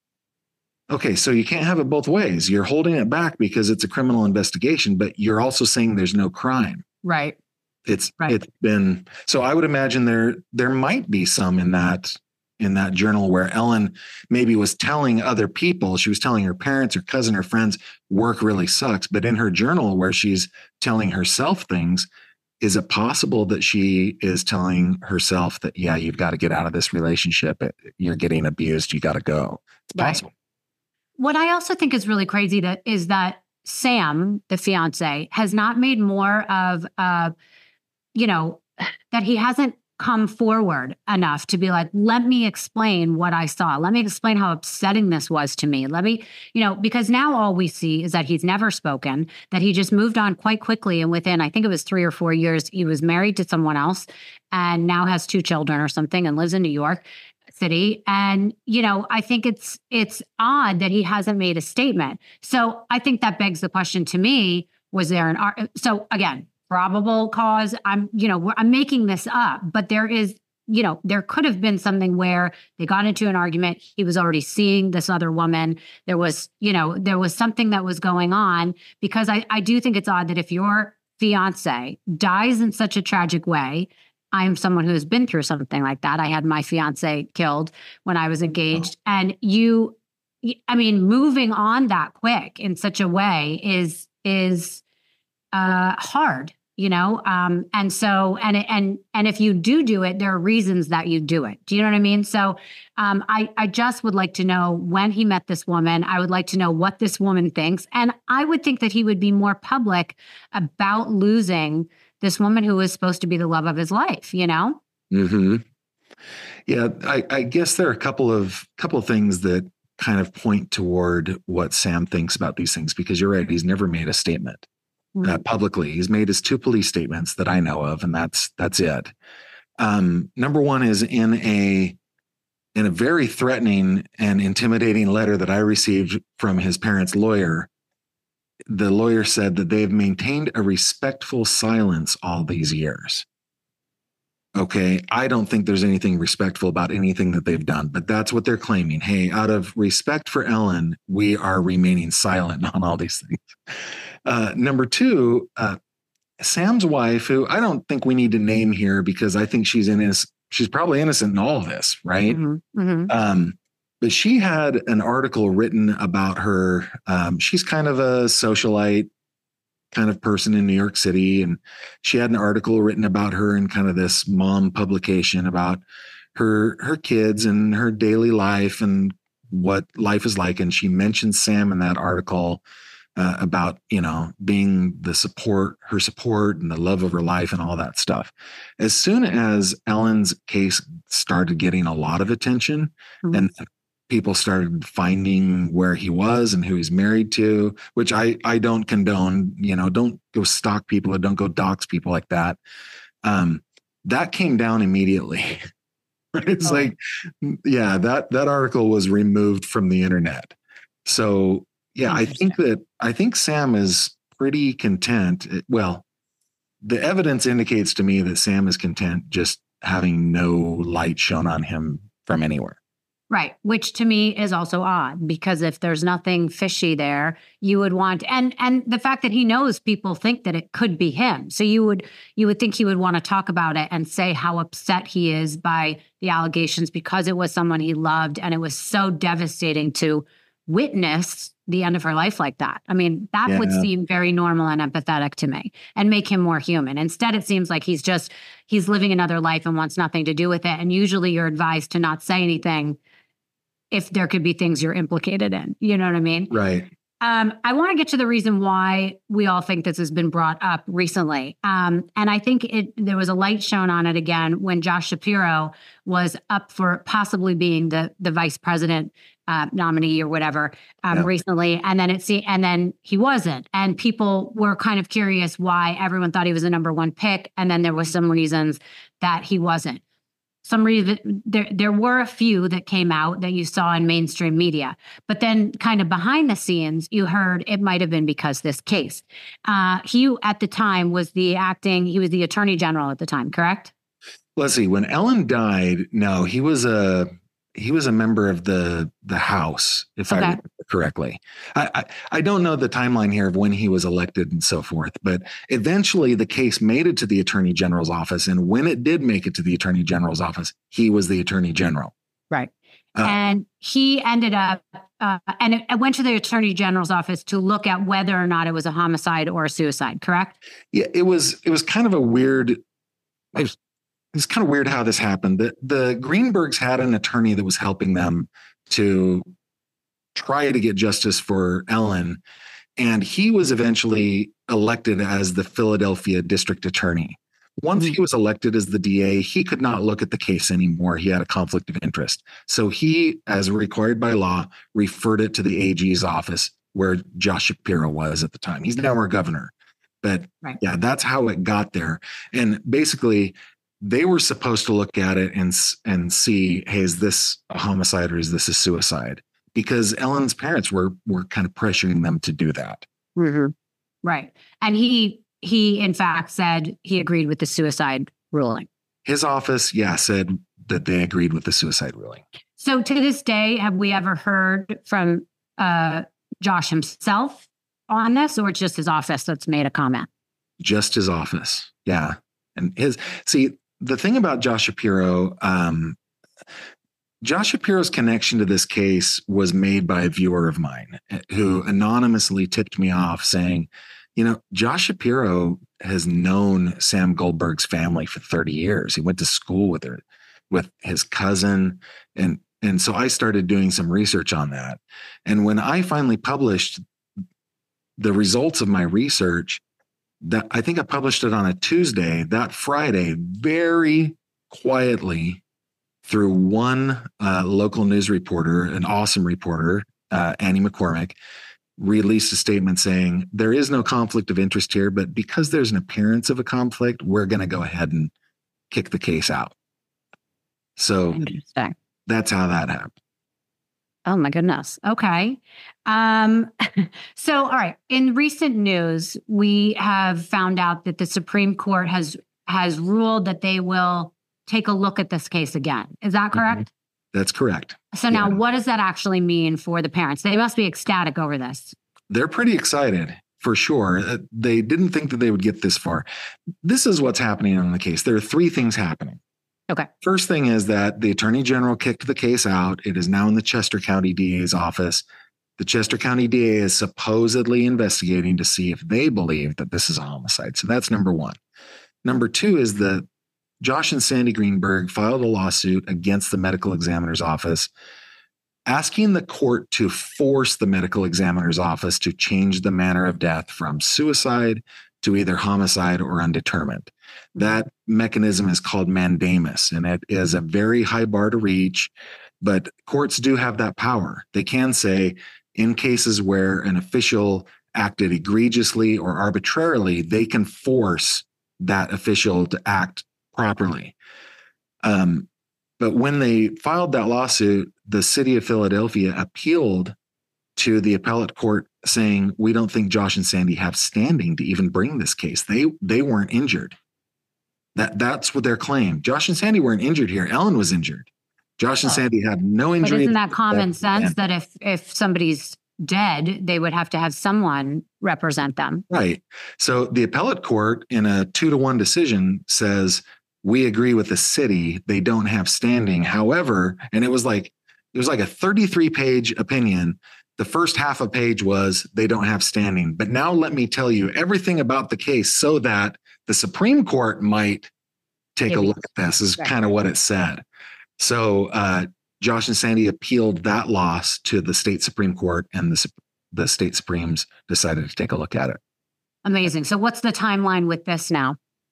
Okay, so you can't have it both ways. You're holding it back because it's a criminal investigation, but you're also saying there's no crime. Right. It's right. It's been so. I would imagine there there might be some in that in that journal where Ellen maybe was telling other people. She was telling her parents, her cousin, her friends, work really sucks. But in her journal where she's telling herself things. Is it possible that she is telling herself that, yeah, you've got to get out of this relationship. You're getting abused. You got to go. It's possible. Right. What I also think is really crazy that is that Sam, the fiance, has not made more of, uh, you know, that he hasn't come forward enough to be like, let me explain what I saw. Let me explain how upsetting this was to me. Let me, you know, because now all we see is that he's never spoken, that he just moved on quite quickly. And within, I think it was three or four years, he was married to someone else and now has two children or something and lives in New York City. And, you know, I think it's, it's odd that he hasn't made a statement. So I think that begs the question to me, was there an, so again, probable cause. I'm, you know, I'm making this up, but there is, you know, there could have been something where they got into an argument. He was already seeing this other woman. There was, you know, there was something that was going on because I, I do think it's odd that if your fiance dies in such a tragic way, I'm someone who has been through something like that. I had my fiance killed when I was engaged oh. and you, I mean, moving on that quick in such a way is, is uh, hard. You know, um, and so, and, and, and if you do do it, there are reasons that you do it. Do you know what I mean? So um, I, I just would like to know when he met this woman. I would like to know what this woman thinks. And I would think that he would be more public about losing this woman who was supposed to be the love of his life, you know? Mm-hmm. Yeah, I, I guess there are a couple of couple of things that kind of point toward what Sam thinks about these things, because you're right, he's never made a statement Mm-hmm. uh, publicly. He's made his two police statements that I know of, and that's that's it. Um, number one is in a in a very threatening and intimidating letter that I received from his parents' lawyer. The lawyer said that they've maintained a respectful silence all these years. Okay, I don't think there's anything respectful about anything that they've done, but that's what they're claiming. Hey, out of respect for Ellen, we are remaining silent on all these things. Uh, number two, uh, Sam's wife, who I don't think we need to name here because I think she's innocent. She's probably innocent in all of this, right? Mm-hmm. Mm-hmm. Um, but she had an article written about her. Um, she's kind of a socialite kind of person in New York City. And she had an article written about her in kind of this mom publication about her, her kids and her daily life and what life is like. And she mentioned Sam in that article uh, about, you know, being the support, her support and the love of her life and all that stuff. As soon as Ellen's case started getting a lot of attention, mm-hmm. and people started finding where he was and who he's married to, which I, I don't condone, you know, don't go stalk people or don't go dox people like that. Um, that came down immediately. It's oh. like, yeah, that, that article was removed from the internet. So yeah, I think that, I think Sam is pretty content. Well, the evidence indicates to me that Sam is content just having no light shown on him from anywhere. Right. Which to me is also odd, because if there's nothing fishy there, you would want, and and the fact that he knows people think that it could be him. So you would you would think he would want to talk about it and say how upset he is by the allegations because it was someone he loved and it was so devastating to witness the end of her life like that. I mean, that yeah. would seem very normal and empathetic to me and make him more human. Instead, it seems like he's just, he's living another life and wants nothing to do with it. And usually you're advised to not say anything if there could be things you're implicated in. You know what I mean? Right. Um, I want to get to the reason why we all think this has been brought up recently. Um, and I think it there was a light shown on it again when Josh Shapiro was up for possibly being the the vice president uh, nominee or whatever um, yeah. recently. And then it see, and then he wasn't. And people were kind of curious why everyone thought he was the number one pick. And then there was some reasons that he wasn't. Some reason there there were a few that came out that you saw in mainstream media, but then kind of behind the scenes, you heard it might have been because this case. Uh, he at the time was the acting, he was the attorney general at the time, correct? Let's see. When Ellen died, no, he was a he was a member of the the House, if okay. I remember correctly. I, I I don't know the timeline here of when he was elected and so forth, but eventually the case made it to the Attorney General's office, and when it did make it to the Attorney General's office, he was the Attorney General. Right, uh, and he ended up, uh, and it, it went to the Attorney General's office to look at whether or not it was a homicide or a suicide. Correct? Yeah, it was. It was kind of a weird. It was, It's kind of weird how this happened. The, the Greenbergs had an attorney that was helping them to try to get justice for Ellen. And he was eventually elected as the Philadelphia district attorney. Once he was elected as the D A, he could not look at the case anymore. He had a conflict of interest. So he, as required by law, referred it to the A G's office where Josh Shapiro was at the time. He's now our governor. But right. yeah, that's how it got there. And basically, they were supposed to look at it and and see, hey, is this a homicide or is this a suicide? Because Ellen's parents were were kind of pressuring them to do that. Mm-hmm. Right. And he, he in fact, said he agreed with the suicide ruling. His office, yeah, said that they agreed with the suicide ruling. So to this day, have we ever heard from uh, Josh himself on this, or it's just his office that's made a comment? Just his office, yeah. And his, see, the thing about Josh Shapiro, um, Josh Shapiro's connection to this case was made by a viewer of mine who anonymously tipped me off saying, you know, Josh Shapiro has known Sam Goldberg's family for thirty years. He went to school with her, with his cousin. And, and so I started doing some research on that. And when I finally published the results of my research, that I think I published it on a Tuesday. That Friday, very quietly, through one uh, local news reporter, an awesome reporter, uh, Annie McCormick, released a statement saying there is no conflict of interest here, but because there's an appearance of a conflict, we're going to go ahead and kick the case out. So Interesting. That's how that happened. Oh my goodness. Okay. Um, so, all right. In recent news, we have found out that the Supreme Court has has ruled that they will take a look at this case again. Is that correct? Mm-hmm. That's correct. So now Yeah. what does that actually mean for the parents? They must be ecstatic over this. They're pretty excited for sure. Uh, They didn't think that they would get this far. This is what's happening in the case. There are three things happening. Okay. First thing is that the Attorney General kicked the case out. It is now in the Chester County D A's office. The Chester County D A is supposedly investigating to see if they believe that this is a homicide. So that's number one. Number two is that Josh and Sandy Greenberg filed a lawsuit against the medical examiner's office, asking the court to force the medical examiner's office to change the manner of death from suicide to either homicide or undetermined. That mechanism is called mandamus, and it is a very high bar to reach, but courts do have that power. They can say, in cases where an official acted egregiously or arbitrarily, they can force that official to act properly. Um, but when they filed that lawsuit, the city of Philadelphia appealed to the appellate court saying, we don't think Josh and Sandy have standing to even bring this case. They they weren't injured. That That's what their claim. Josh and Sandy weren't injured here. Ellen was injured. Josh and Sandy had no injury. But isn't that common sense that if if somebody's dead, they would have to have someone represent them? Right. So the appellate court in a two to one decision says, we agree with the city. They don't have standing. However, and it was like, it was like a thirty-three page opinion. The first half a page was they don't have standing. But now let me tell you everything about the case so that the Supreme Court might take Maybe. a look at this is Right. kind of what it said. So uh, Josh and Sandy appealed that loss to the state Supreme Court, and the, the state Supremes decided to take a look at it. Amazing. So what's the timeline with this now?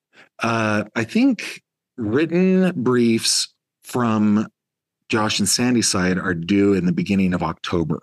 Uh, I think written briefs from Josh and Sandy's side are due in the beginning of October.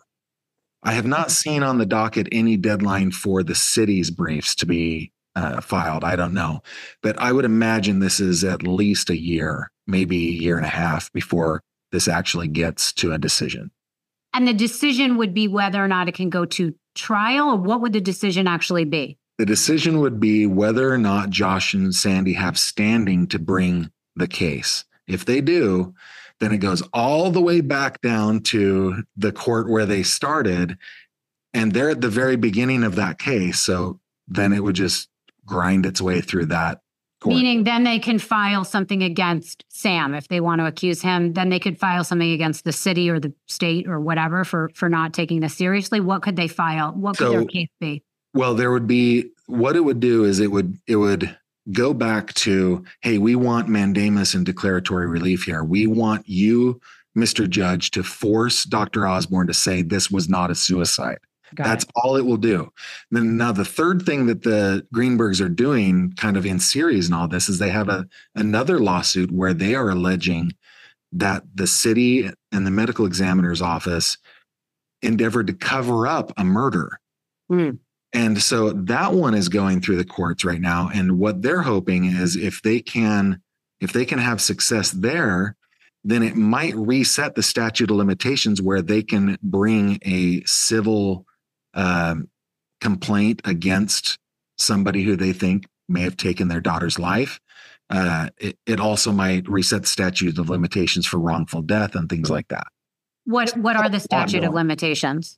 I have not seen on the docket any deadline for the city's briefs to be uh, filed. I don't know, but I would imagine this is at least a year, maybe a year and a half before this actually gets to a decision. And the decision would be whether or not it can go to trial, or what would the decision actually be? The decision would be whether or not Josh and Sandy have standing to bring the case. If they do, then it goes all the way back down to the court where they started, and they're at the very beginning of that case. So then it would just grind its way through that court. Meaning then they can file something against Sam if they want to accuse him. Then they could file something against the city or the state or whatever for, for not taking this seriously. What could they file? What could So- their case be? Well, there would be, what it would do is it would it would go back to, hey, we want mandamus and declaratory relief here. We want you, Mister Judge, to force Doctor Osborne to say this was not a suicide. Got That's it. all it will do. Then now the third thing that the Greenbergs are doing kind of in series and all this is they have a another lawsuit where they are alleging that the city and the medical examiner's office endeavored to cover up a murder. Mm. And so that one is going through the courts right now. And what they're hoping is if they can, if they can have success there, then it might reset the statute of limitations where they can bring a civil um, complaint against somebody who they think may have taken their daughter's life. Uh, it, it also might reset the statute of limitations for wrongful death and things like that. What what are the statute of limitations?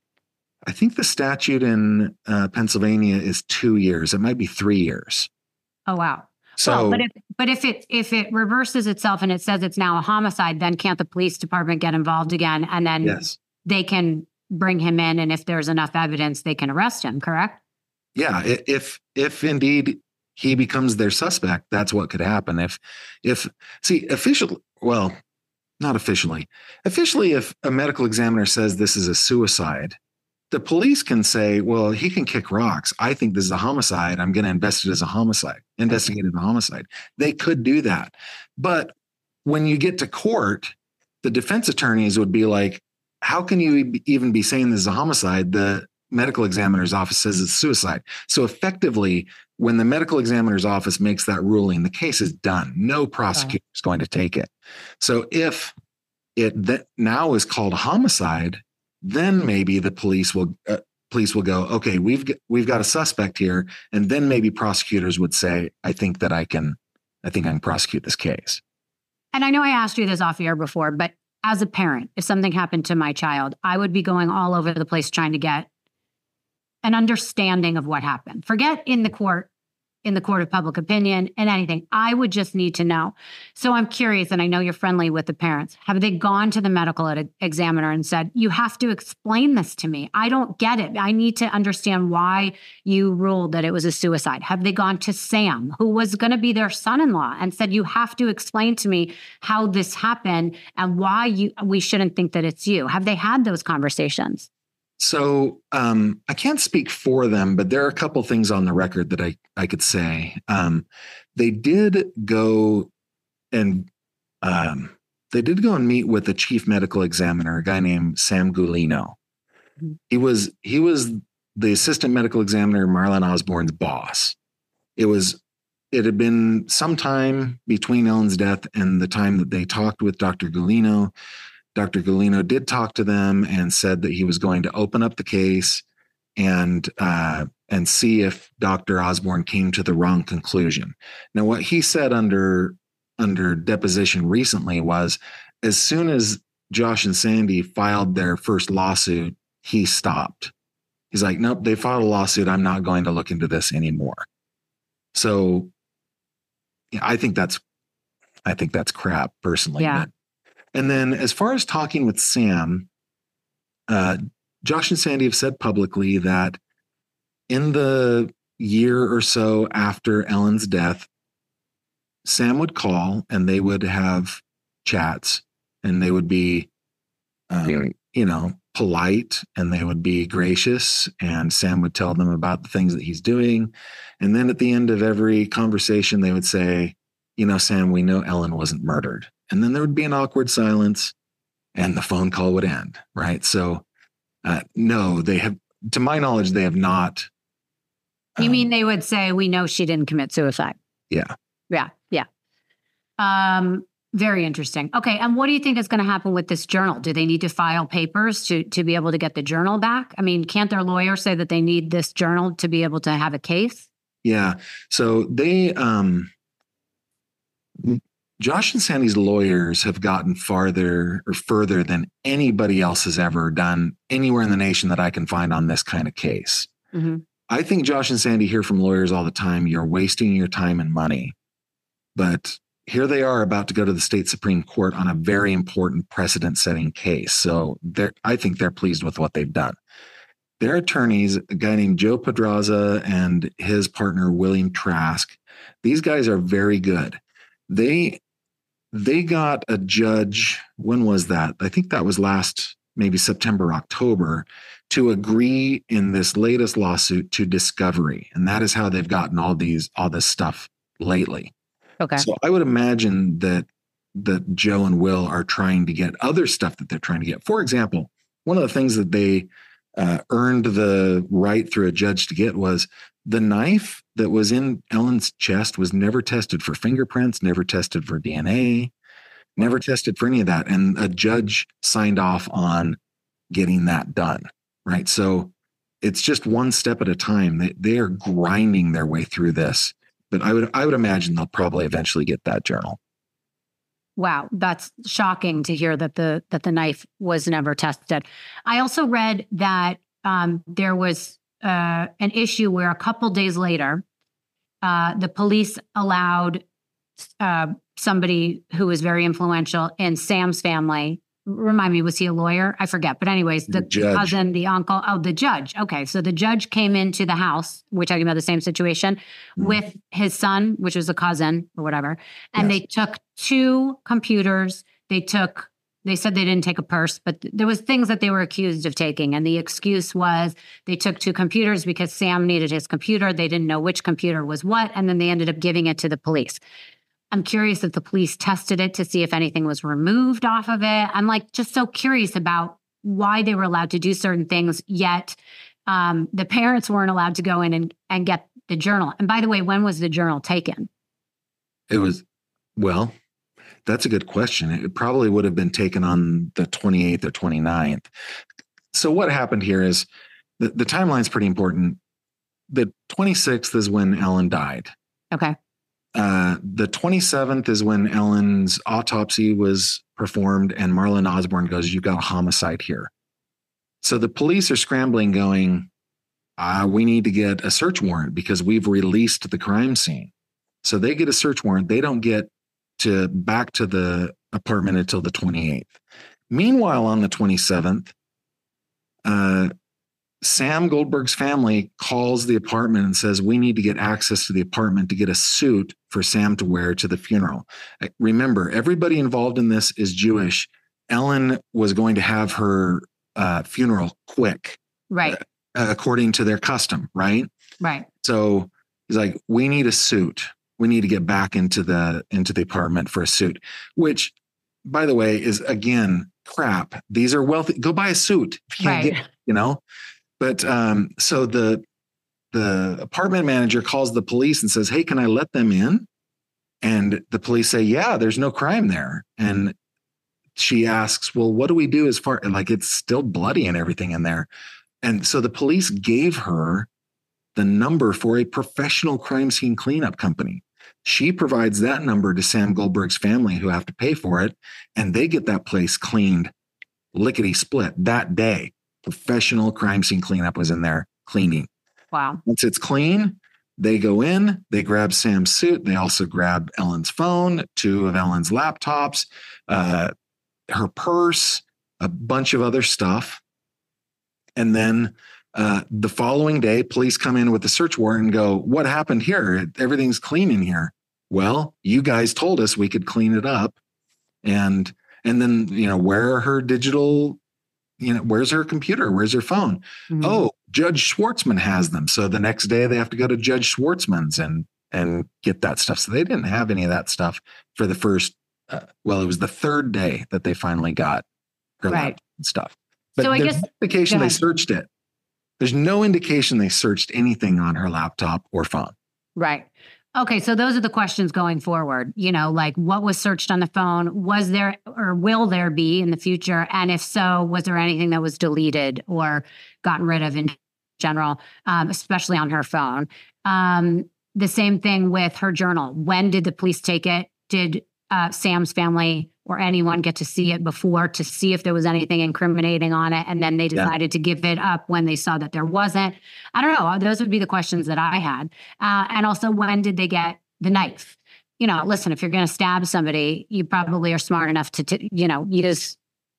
I think the statute in uh, Pennsylvania is two years. It might be three years. Oh wow. So, well, but if but if it if it reverses itself and it says it's now a homicide, then can't the police department get involved again? And then yes. they can bring him in, and if there's enough evidence, they can arrest him, correct? Yeah, i- if if indeed he becomes their suspect, that's what could happen. If if see officially, well, not officially. Officially, if a medical examiner says this is a suicide, the police can say, well, he can kick rocks. I think this is a homicide. I'm going to invest it as a homicide, investigate it as a homicide. They could do that. But when you get to court, the defense attorneys would be like, how can you even be saying this is a homicide? The medical examiner's office says it's suicide. So effectively, when the medical examiner's office makes that ruling, the case is done. No prosecutor is going to take it. So if it that now is called a homicide, then maybe the police will uh, police will go, okay, we've got, we've got a suspect here, and then maybe prosecutors would say, I think that I can, I think I can prosecute this case. And I know I asked you this off air before, but as a parent, if something happened to my child, I would be going all over the place trying to get an understanding of what happened. Forget in the court, in the court of public opinion and anything. I would just need to know. So I'm curious, and I know you're friendly with the parents. Have they gone to the medical examiner and said, you have to explain this to me? I don't get it. I need to understand why you ruled that it was a suicide. Have they gone to Sam, who was going to be their son-in-law, and said, you have to explain to me how this happened and why you we shouldn't think that it's you? Have they had those conversations? So um, I can't speak for them, but there are a couple things on the record that I, I could say. Um, they did go and um, they did go and meet with the chief medical examiner, a guy named Sam Gulino. Mm-hmm. He was he was the assistant medical examiner, Marlon Osborne's boss. It was it had been some time between Ellen's death and the time that they talked with Doctor Gulino. Doctor Gulino did talk to them and said that he was going to open up the case and uh, and see if Doctor Osborne came to the wrong conclusion. Now, what he said under under deposition recently was, as soon as Josh and Sandy filed their first lawsuit, he stopped. He's like, nope, they filed a lawsuit. I'm not going to look into this anymore. So, yeah, I think that's I think that's crap personally. Yeah. But, And then as far as talking with Sam, uh, Josh and Sandy have said publicly that in the year or so after Ellen's death, Sam would call and they would have chats, and they would be, um, you know, polite, and they would be gracious, and Sam would tell them about the things that he's doing. And then at the end of every conversation, they would say, you know, Sam, we know Ellen wasn't murdered. And then there would be an awkward silence and the phone call would end. Right. So, uh, no, they have, to my knowledge, they have not. You um, mean they would say, we know she didn't commit suicide? Yeah. Yeah. Yeah. Um, very interesting. Okay. And what do you think is going to happen with this journal? Do they need to file papers to, to be able to get the journal back? I mean, can't their lawyer say that they need this journal to be able to have a case? Yeah. So they, um, Josh and Sandy's lawyers have gotten farther or further than anybody else has ever done anywhere in the nation that I can find on this kind of case. Mm-hmm. I think Josh and Sandy hear from lawyers all the time, you're wasting your time and money. But here they are about to go to the state Supreme Court on a very important precedent-setting case. So they're, I think they're pleased with what they've done. Their attorneys, a guy named Joe Pedraza and his partner, William Trask, these guys are very good. They They got a judge, when was that? I think that was last, maybe September, October, to agree in this latest lawsuit to discovery. And that is how they've gotten all these, all this stuff lately. Okay. So I would imagine that, that Joe and Will are trying to get other stuff that they're trying to get. For example, one of the things that they uh, earned the right through a judge to get was the knife that was in Ellen's chest was never tested for fingerprints, never tested for D N A, never tested for any of that. And a judge signed off on getting that done, right? So it's just one step at a time. They, they are grinding their way through this. But I would I would imagine they'll probably eventually get that journal. Wow, that's shocking to hear that the that the knife was never tested. I also read that um, there was uh, an issue where a couple days later, uh, the police allowed uh, somebody who was very influential in Sam's family. Remind me, was he a lawyer? I forget. But anyways, the, the cousin, the uncle, oh, the judge. Okay, so the judge came into the house. We're talking about the same situation mm. with his son, which was a cousin or whatever. And yes. They took two computers. They took, they said they didn't take a purse, but th- there was things that they were accused of taking. And the excuse was they took two computers because Sam needed his computer. They didn't know which computer was what. And then they ended up giving it to the police. I'm curious if the police tested it to see if anything was removed off of it. I'm like just so curious about why they were allowed to do certain things, yet um, the parents weren't allowed to go in and, and get the journal. And by the way, when was the journal taken? It was, well, that's a good question. It probably would have been taken on the twenty-eighth or twenty-ninth. So what happened here is the, the timeline's pretty important. The twenty-sixth is when Ellen died. Okay. Uh, the twenty-seventh is when Ellen's autopsy was performed and Marlon Osborne goes, "You've got a homicide here." So the police are scrambling going, uh, we need to get a search warrant because we've released the crime scene. So they get a search warrant. They don't get to back to the apartment until the twenty-eighth. Meanwhile, on the twenty-seventh, uh, Sam Goldberg's family calls the apartment and says, we need to get access to the apartment to get a suit for Sam to wear to the funeral. Remember, everybody involved in this is Jewish. Ellen was going to have her uh, funeral quick. Right. Uh, according to their custom, right? Right. So he's like, we need a suit. We need to get back into the into the apartment for a suit, which, by the way, is again crap. These are wealthy. Go buy a suit if you can't Right. get, you know. But um, so the the apartment manager calls the police and says, "Hey, can I let them in?" And the police say, "Yeah, there's no crime there." And she asks, "Well, what do we do as far like it's still bloody and everything in there?" And so the police gave her the number for a professional crime scene cleanup company. She provides that number to Sam Goldberg's family, who have to pay for it, and they get that place cleaned lickety split that day. Professional crime scene cleanup was in there cleaning. Wow. Once it's clean, they go in, they grab Sam's suit. They also grab Ellen's phone, two of Ellen's laptops, uh, her purse, a bunch of other stuff. And then uh, the following day, police come in with a search warrant and go, what happened here? Everything's clean in here. Well, you guys told us we could clean it up. And and then, you know, where are her digital, you know, where's her computer? Where's her phone? Mm-hmm. Oh, Judge Schwartzman has them. So the next day they have to go to Judge Schwartzman's and and get that stuff. So they didn't have any of that stuff for the first, uh, well, it was the third day that they finally got her right. laptop and stuff. But so I there's guess no indication they searched it. There's no indication they searched anything on her laptop or phone. Right. Okay. So those are the questions going forward. You know, like what was searched on the phone? Was there or will there be in the future? And if so, was there anything that was deleted or gotten rid of in general, um, especially on her phone? Um, the same thing with her journal. When did the police take it? Did uh, Sam's family or anyone get to see it before to see if there was anything incriminating on it? And then they decided yeah. to give it up when they saw that there wasn't. I don't know. Those would be the questions that I had. Uh, and also, when did they get the knife? You know, listen, if you're going to stab somebody, you probably are smart enough to, to you know, use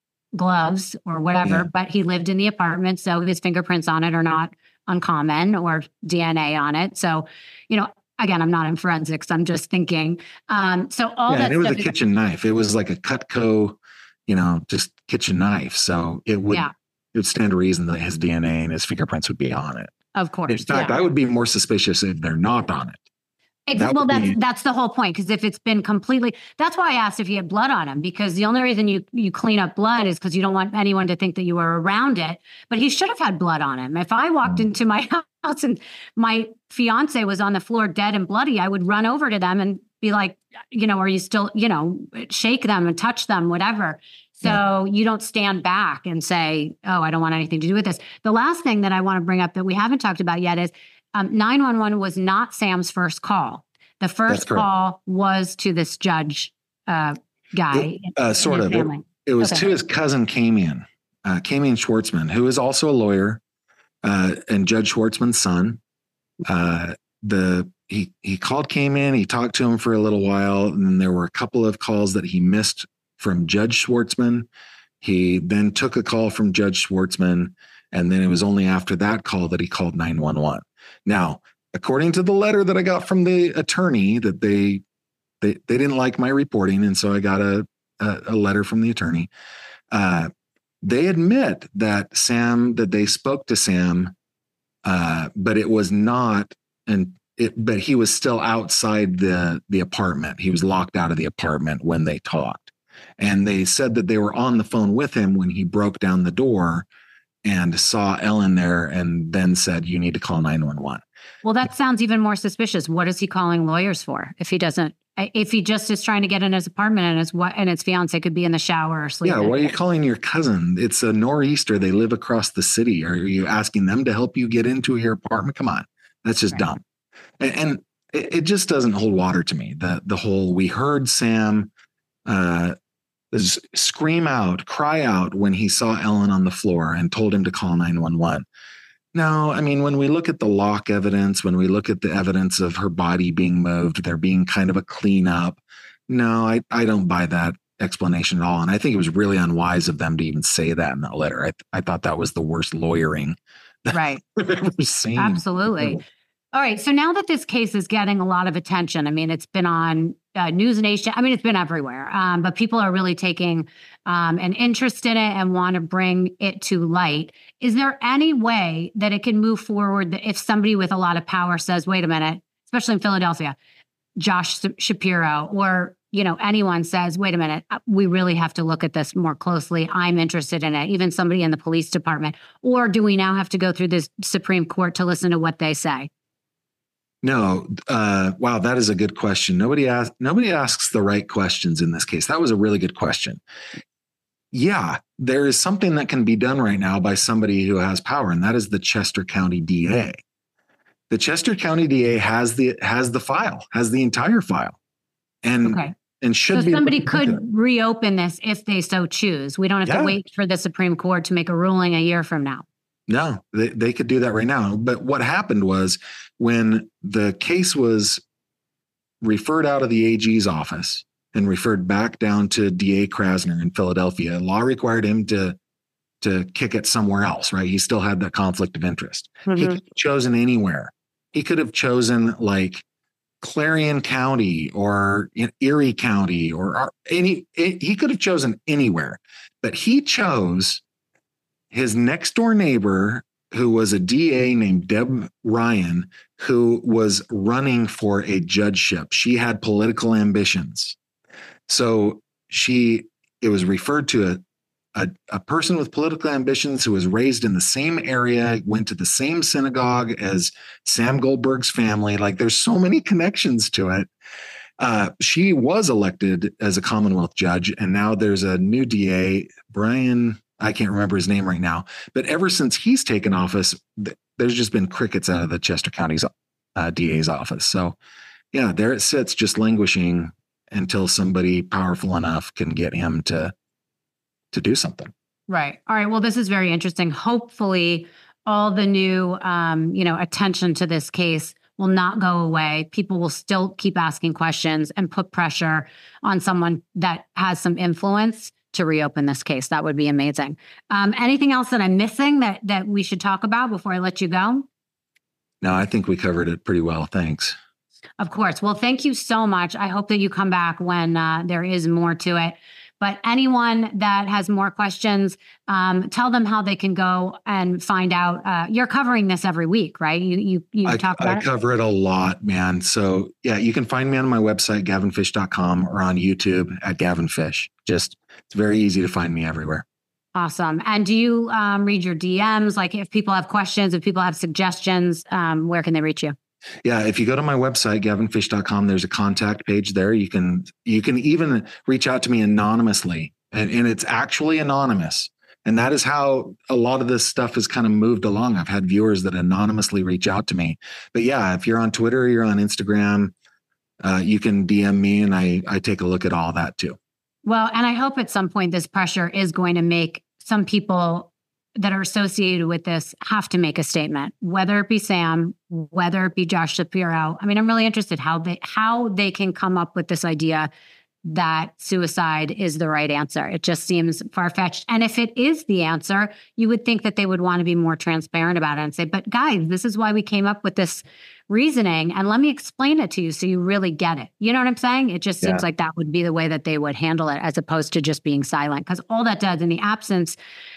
gloves or whatever. Yeah. But he lived in the apartment, so his fingerprints on it are not uncommon, or D N A on it. So, you know, again, I'm not in forensics. I'm just thinking. Um, so all yeah, that and it was a is- kitchen knife. It was like a Cutco, you know, just kitchen knife. So it would yeah. it would stand to reason that his D N A and his fingerprints would be on it. Of course. In fact, yeah. I would be more suspicious if they're not on it. Ex- That well, would that's be- that's the whole point. Because if it's been completely, that's why I asked if he had blood on him. Because the only reason you you clean up blood is because you don't want anyone to think that you were around it. But he should have had blood on him. If I walked into my house and my fiance was on the floor dead and bloody, I would run over to them and be like, you know, are you still, you know, shake them and touch them, whatever. So yeah. you don't stand back and say, oh, I don't want anything to do with this. The last thing that I want to bring up that we haven't talked about yet is um, nine one one was not Sam's first call. The first call was to this judge uh, guy. It, uh, sort of. It, it was okay. to his cousin, Kamian, uh, Kamian Schwartzman, who is also a lawyer uh, and Judge Schwartzman's son. Uh, the he he called Kamian. He talked to him for a little while, and then there were a couple of calls that he missed from Judge Schwartzman. He then took a call from Judge Schwartzman, and then it was only after that call that he called nine one one. Now, according to the letter that I got from the attorney, that they they they didn't like my reporting, and so I got a a, a letter from the attorney. Uh, they admit that Sam that they spoke to Sam, uh, but it was not, and it, but he was still outside the the apartment. He was locked out of the apartment when they talked. And they said that they were on the phone with him when he broke down the door and saw Ellen there and then said, you need to call nine one one. Well, that sounds even more suspicious. What is he calling lawyers for if he doesn't? If he just is trying to get in his apartment and his and his fiance could be in the shower or sleeping. Yeah, why are you calling your cousin? It's a nor'easter. They live across the city. Are you asking them to help you get into your apartment? Come on, that's just right. dumb. And, and it, it just doesn't hold water to me. The the whole we heard Sam uh, scream out, cry out when he saw Ellen on the floor and told him to call nine one one. No, I mean, when we look at the lock evidence, when we look at the evidence of her body being moved, there being kind of a cleanup. No, I, I don't buy that explanation at all. And I think it was really unwise of them to even say that in that letter. I, I thought that was the worst lawyering right. I've ever seen. Absolutely. All right. So now that this case is getting a lot of attention, I mean, it's been on uh, News Nation. I mean, it's been everywhere, um, but people are really taking um, an interest in it and want to bring it to light. Is there any way that it can move forward that if somebody with a lot of power says, wait a minute, especially in Philadelphia, Josh Shapiro or, you know, anyone says, wait a minute, we really have to look at this more closely. I'm interested in it. Even somebody in the police department. Or do we now have to go through this Supreme Court to listen to what they say? No. Uh, wow, that is a good question. Nobody asks, nobody asks the right questions in this case. That was a really good question. Yeah, there is something that can be done right now by somebody who has power, and that is the Chester County D A. The Chester County D A has the has the file, has the entire file, and okay. and should so be somebody could reopen this if they so choose. We don't have yeah. to wait for the Supreme Court to make a ruling a year from now. No, they, they could do that right now. But what happened was when the case was referred out of the A G's office and referred back down to D A Krasner in Philadelphia, law required him to, to kick it somewhere else, right? He still had that conflict of interest. Mm-hmm. He could have chosen anywhere. He could have chosen like Clarion County or Erie County or any, he could have chosen anywhere, but he chose his next door neighbor, who was a D A named Deb Ryan, who was running for a judgeship. She had political ambitions. So she, it was referred to a, a, a person with political ambitions who was raised in the same area, went to the same synagogue as Sam Goldberg's family. Like there's so many connections to it. Uh, she was elected as a Commonwealth judge, and now there's a new D A, Brian, I can't remember his name right now, but ever since he's taken office, th- there's just been crickets out of the Chester County's uh, D A's office. So yeah, there it sits just languishing until somebody powerful enough can get him to, to do something. Right. All right. Well, this is very interesting. Hopefully all the new, um, you know, attention to this case will not go away. People will still keep asking questions and put pressure on someone that has some influence to reopen this case. That would be amazing. Um, anything else that I'm missing that that we should talk about before I let you go? No, I think we covered it pretty well. Thanks. Of course. Well, thank you so much. I hope that you come back when uh, there is more to it. But anyone that has more questions, um, tell them how they can go and find out. Uh, you're covering this every week, right? You you you I, talk about I it? cover it a lot, man. So yeah, you can find me on my website, gavin fish dot com, or on YouTube at Gavin Fish. Just it's very easy to find me everywhere. Awesome. And do you um, read your D Ms? Like if people have questions, if people have suggestions, um, where can they reach you? Yeah, if you go to my website, gavin fish dot com, there's a contact page there. You can you can even reach out to me anonymously, and, and it's actually anonymous. And that is how a lot of this stuff has kind of moved along. I've had viewers that anonymously reach out to me. But yeah, if you're on Twitter, you're on Instagram, uh, you can D M me, and I I take a look at all that too. Well, and I hope at some point this pressure is going to make some people that are associated with this have to make a statement, whether it be Sam, whether it be Josh Shapiro. I mean, I'm really interested how they how they can come up with this idea that suicide is the right answer. It just seems far-fetched. And if it is the answer, you would think that they would want to be more transparent about it and say, but guys, this is why we came up with this reasoning, and let me explain it to you so you really get it. You know what I'm saying? It just seems yeah. like that would be the way that they would handle it, as opposed to just being silent. Because all that does, in the absence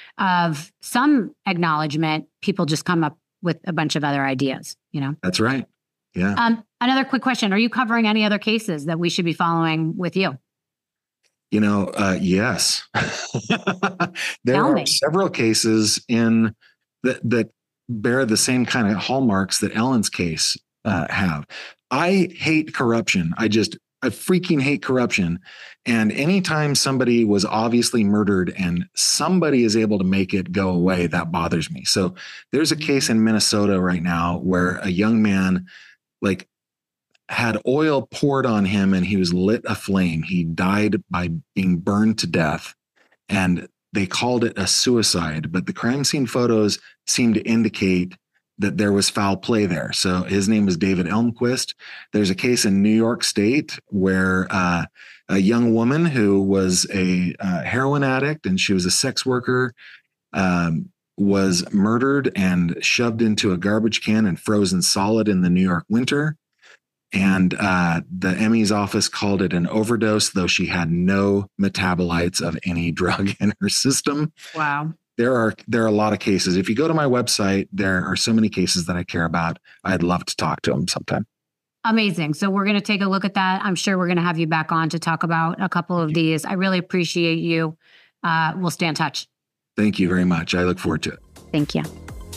of some acknowledgement, people just come up with a bunch of other ideas, you know? That's right. Yeah. Um, another quick question. Are you covering any other cases that we should be following with you? You know, uh, yes. There Tell are me. several cases in that that bear the same kind of hallmarks that Ellen's case uh, have. I hate corruption. I just I freaking hate corruption. And anytime somebody was obviously murdered and somebody is able to make it go away, that bothers me. So there's a case in Minnesota right now where a young man, like, had oil poured on him and he was lit aflame. He died by being burned to death. And they called it a suicide, but the crime scene photos seem to indicate that there was foul play there. So his name is David Elmquist. There's a case in New York State where uh, a young woman who was a uh, heroin addict and she was a sex worker um, was murdered and shoved into a garbage can and frozen solid in the New York winter. And uh, the M E's office called it an overdose, though she had no metabolites of any drug in her system. Wow. There are there are a lot of cases. If you go to my website, there are so many cases that I care about. I'd love to talk to them sometime. Amazing. So we're going to take a look at that. I'm sure we're going to have you back on to talk about a couple of these. I really appreciate you. Uh, we'll stay in touch. Thank you very much. I look forward to it. Thank you.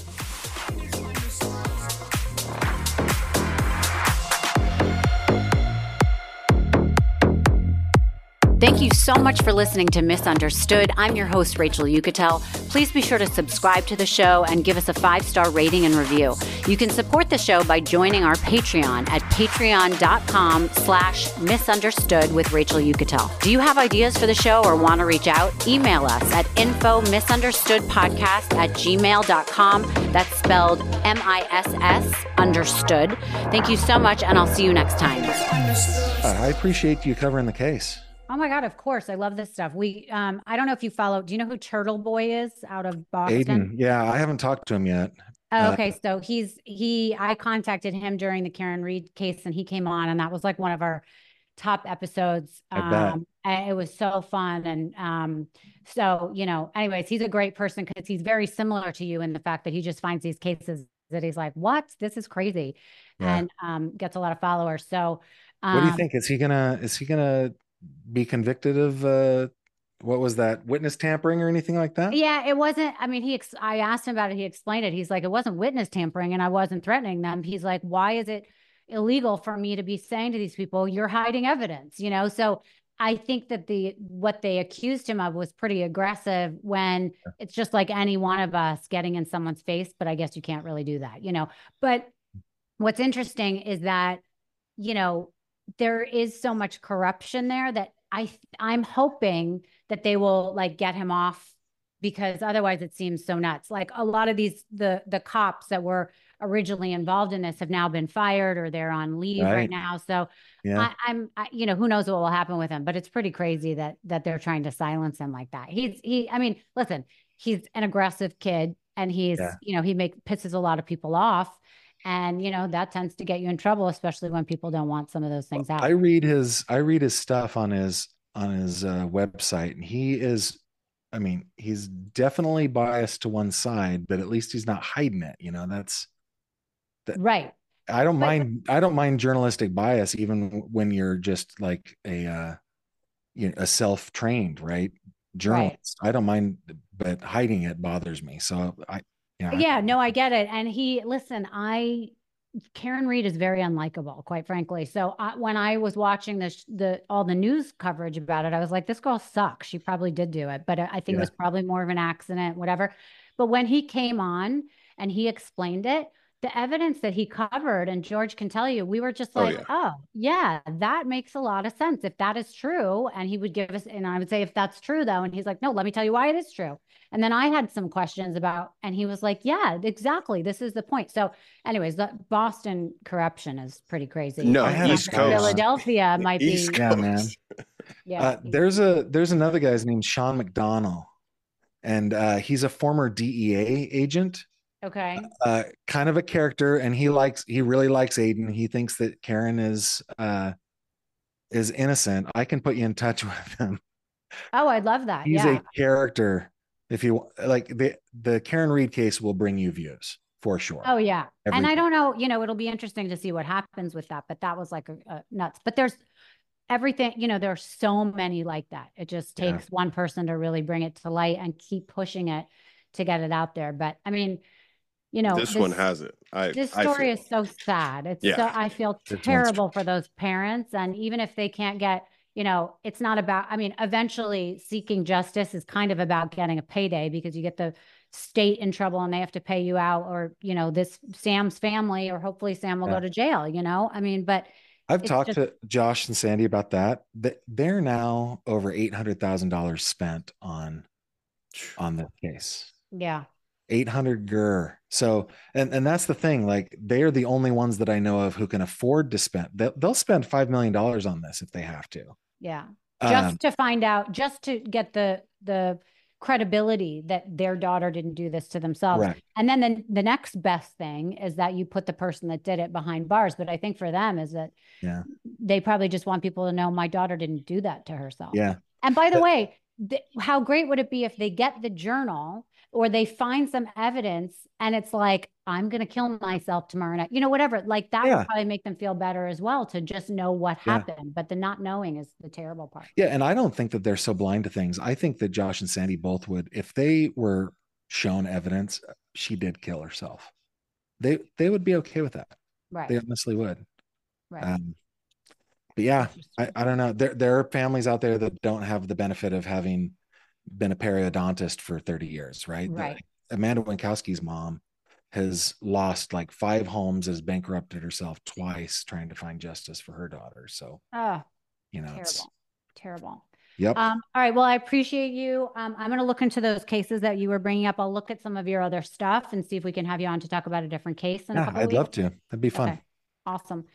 Thank you so much for listening to Misunderstood. I'm your host, Rachel Uchitel. Please be sure to subscribe to the show and give us a five-star rating and review. You can support the show by joining our Patreon at patreon.com slash misunderstood with Rachel Uchitel. Do you have ideas for the show or want to reach out? Email us at info misunderstoodpodcast at gmail dot com. That's spelled M I S S understood. Thank you so much, and I'll see you next time. I appreciate you covering the case. Oh my God, of course. I love this stuff. We, um, I don't know if you follow, do you know who Turtle Boy is out of Boston? Aiden. Yeah, I haven't talked to him yet. Oh, okay. Uh, so he's, he, I contacted him during the Karen Read case and he came on and that was like one of our top episodes. I bet. Um, and it was so fun. And, um, so, you know, anyways, he's a great person because he's very similar to you in the fact that he just finds these cases that he's like, what, this is crazy. Yeah. And, um, gets a lot of followers. So, um, what do you think? Is he gonna, is he gonna be convicted of uh what was that, witness tampering or anything like that? Yeah, it wasn't. I mean, he ex- I asked him about it. He explained it. He's like, it wasn't witness tampering and I wasn't threatening them. He's like, why is it illegal for me to be saying to these people, you're hiding evidence, you know? So I think that the what they accused him of was pretty aggressive when it's just like any one of us getting in someone's face, but I guess you can't really do that, you know? But what's interesting is that, you know, there is so much corruption there that I, I'm hoping that they will like get him off because otherwise it seems so nuts. Like a lot of these, the, the cops that were originally involved in this have now been fired or they're on leave right, right now. So yeah. I, I'm, I, you know, who knows what will happen with him, but it's pretty crazy that, that they're trying to silence him like that. He's, he, I mean, listen, he's an aggressive kid and he's, yeah. you know, he make pisses a lot of people off. And, you know, that tends to get you in trouble, especially when people don't want some of those things out. I read his, I read his stuff on his, on his uh, website, and he is, I mean, he's definitely biased to one side, but at least he's not hiding it. You know, that's that, right. I don't but, mind. I don't mind journalistic bias, even when you're just like a, uh, you know, a self-trained, right, journalist. Right. I don't mind, but hiding it bothers me. So I, you know, yeah, I, no, I get it. And he, listen, I, Karen Read is very unlikable, quite frankly. So I, when I was watching this, the all the news coverage about it, I was like, this girl sucks. She probably did do it, but I think yeah. it was probably more of an accident, whatever. But when he came on and he explained it, the evidence that he covered, and George can tell you, we were just like, oh yeah. oh, yeah, that makes a lot of sense if that is true. And he would give us, and I would say, if that's true though, and he's like, no, let me tell you why it is true. And then I had some questions about, and he was like, yeah, exactly. This is the point. So anyways, the Boston corruption is pretty crazy. No, East Coast. Philadelphia might East be. Coast. Yeah, man. yeah. Uh, there's a, there's another guy's named Sean McDonnell, and uh, he's a former D E A agent. Okay. Uh, kind of a character, and he likes, he really likes Aiden. He thinks that Karen is, uh, is innocent. I can put you in touch with him. Oh, I'd love that. He's yeah. a character. If you like, the, the Karen Read case will bring you views. for sure. Oh yeah. Every and I day. don't know, you know, it'll be interesting to see what happens with that, but that was like a, a nuts, but there's everything, you know, there are so many like that. It just Yeah. takes one person to really bring it to light and keep pushing it to get it out there. But I mean, you know, This one has it. I this I story feel. is so sad. It's Yeah. so, I feel This one's- terrible for those parents. And even if they can't get, you know, it's not about, I mean, eventually seeking justice is kind of about getting a payday because you get the state in trouble and they have to pay you out, or, you know, this Sam's family, or hopefully Sam will Yeah. go to jail, you know? I mean, but I've it's talked just- to Josh and Sandy about that. Th- They're now over eight hundred thousand dollars spent on on this case. yeah. eight hundred gur. So, and, and that's the thing, like they're the only ones that I know of who can afford to spend. They'll, they'll spend five million dollars on this if they have to. Yeah. Just Um, to find out, just to get the, the credibility that their daughter didn't do this to themselves. Correct. And then the, the next best thing is that you put the person that did it behind bars. But I think for them is that Yeah. they probably just want people to know my daughter didn't do that to herself. Yeah. And by the But- way, th- how great would it be if they get the journal or they find some evidence and it's like, I'm going to kill myself tomorrow night, you know, whatever, like that Yeah. would probably make them feel better as well, to just know what Yeah. happened. But the not knowing is the terrible part. Yeah. And I don't think that they're so blind to things. I think that Josh and Sandy both would, if they were shown evidence, she did kill herself. They, they would be okay with that. Right. They honestly would. Right. Um, but yeah, I, I don't know. There, there are families out there that don't have the benefit of having been a periodontist for thirty years, right? Right. The, Amanda Winkowski's mom has lost like five homes, has bankrupted herself twice trying to find justice for her daughter. So, Oh, you know, it's, terrible. Terrible. yep. Um, all right. Well, I appreciate you. Um, I'm going to look into those cases that you were bringing up. I'll look at some of your other stuff and see if we can have you on to talk about a different case in a Yeah, couple I'd of love weeks. to. That'd be fun. Okay. Awesome.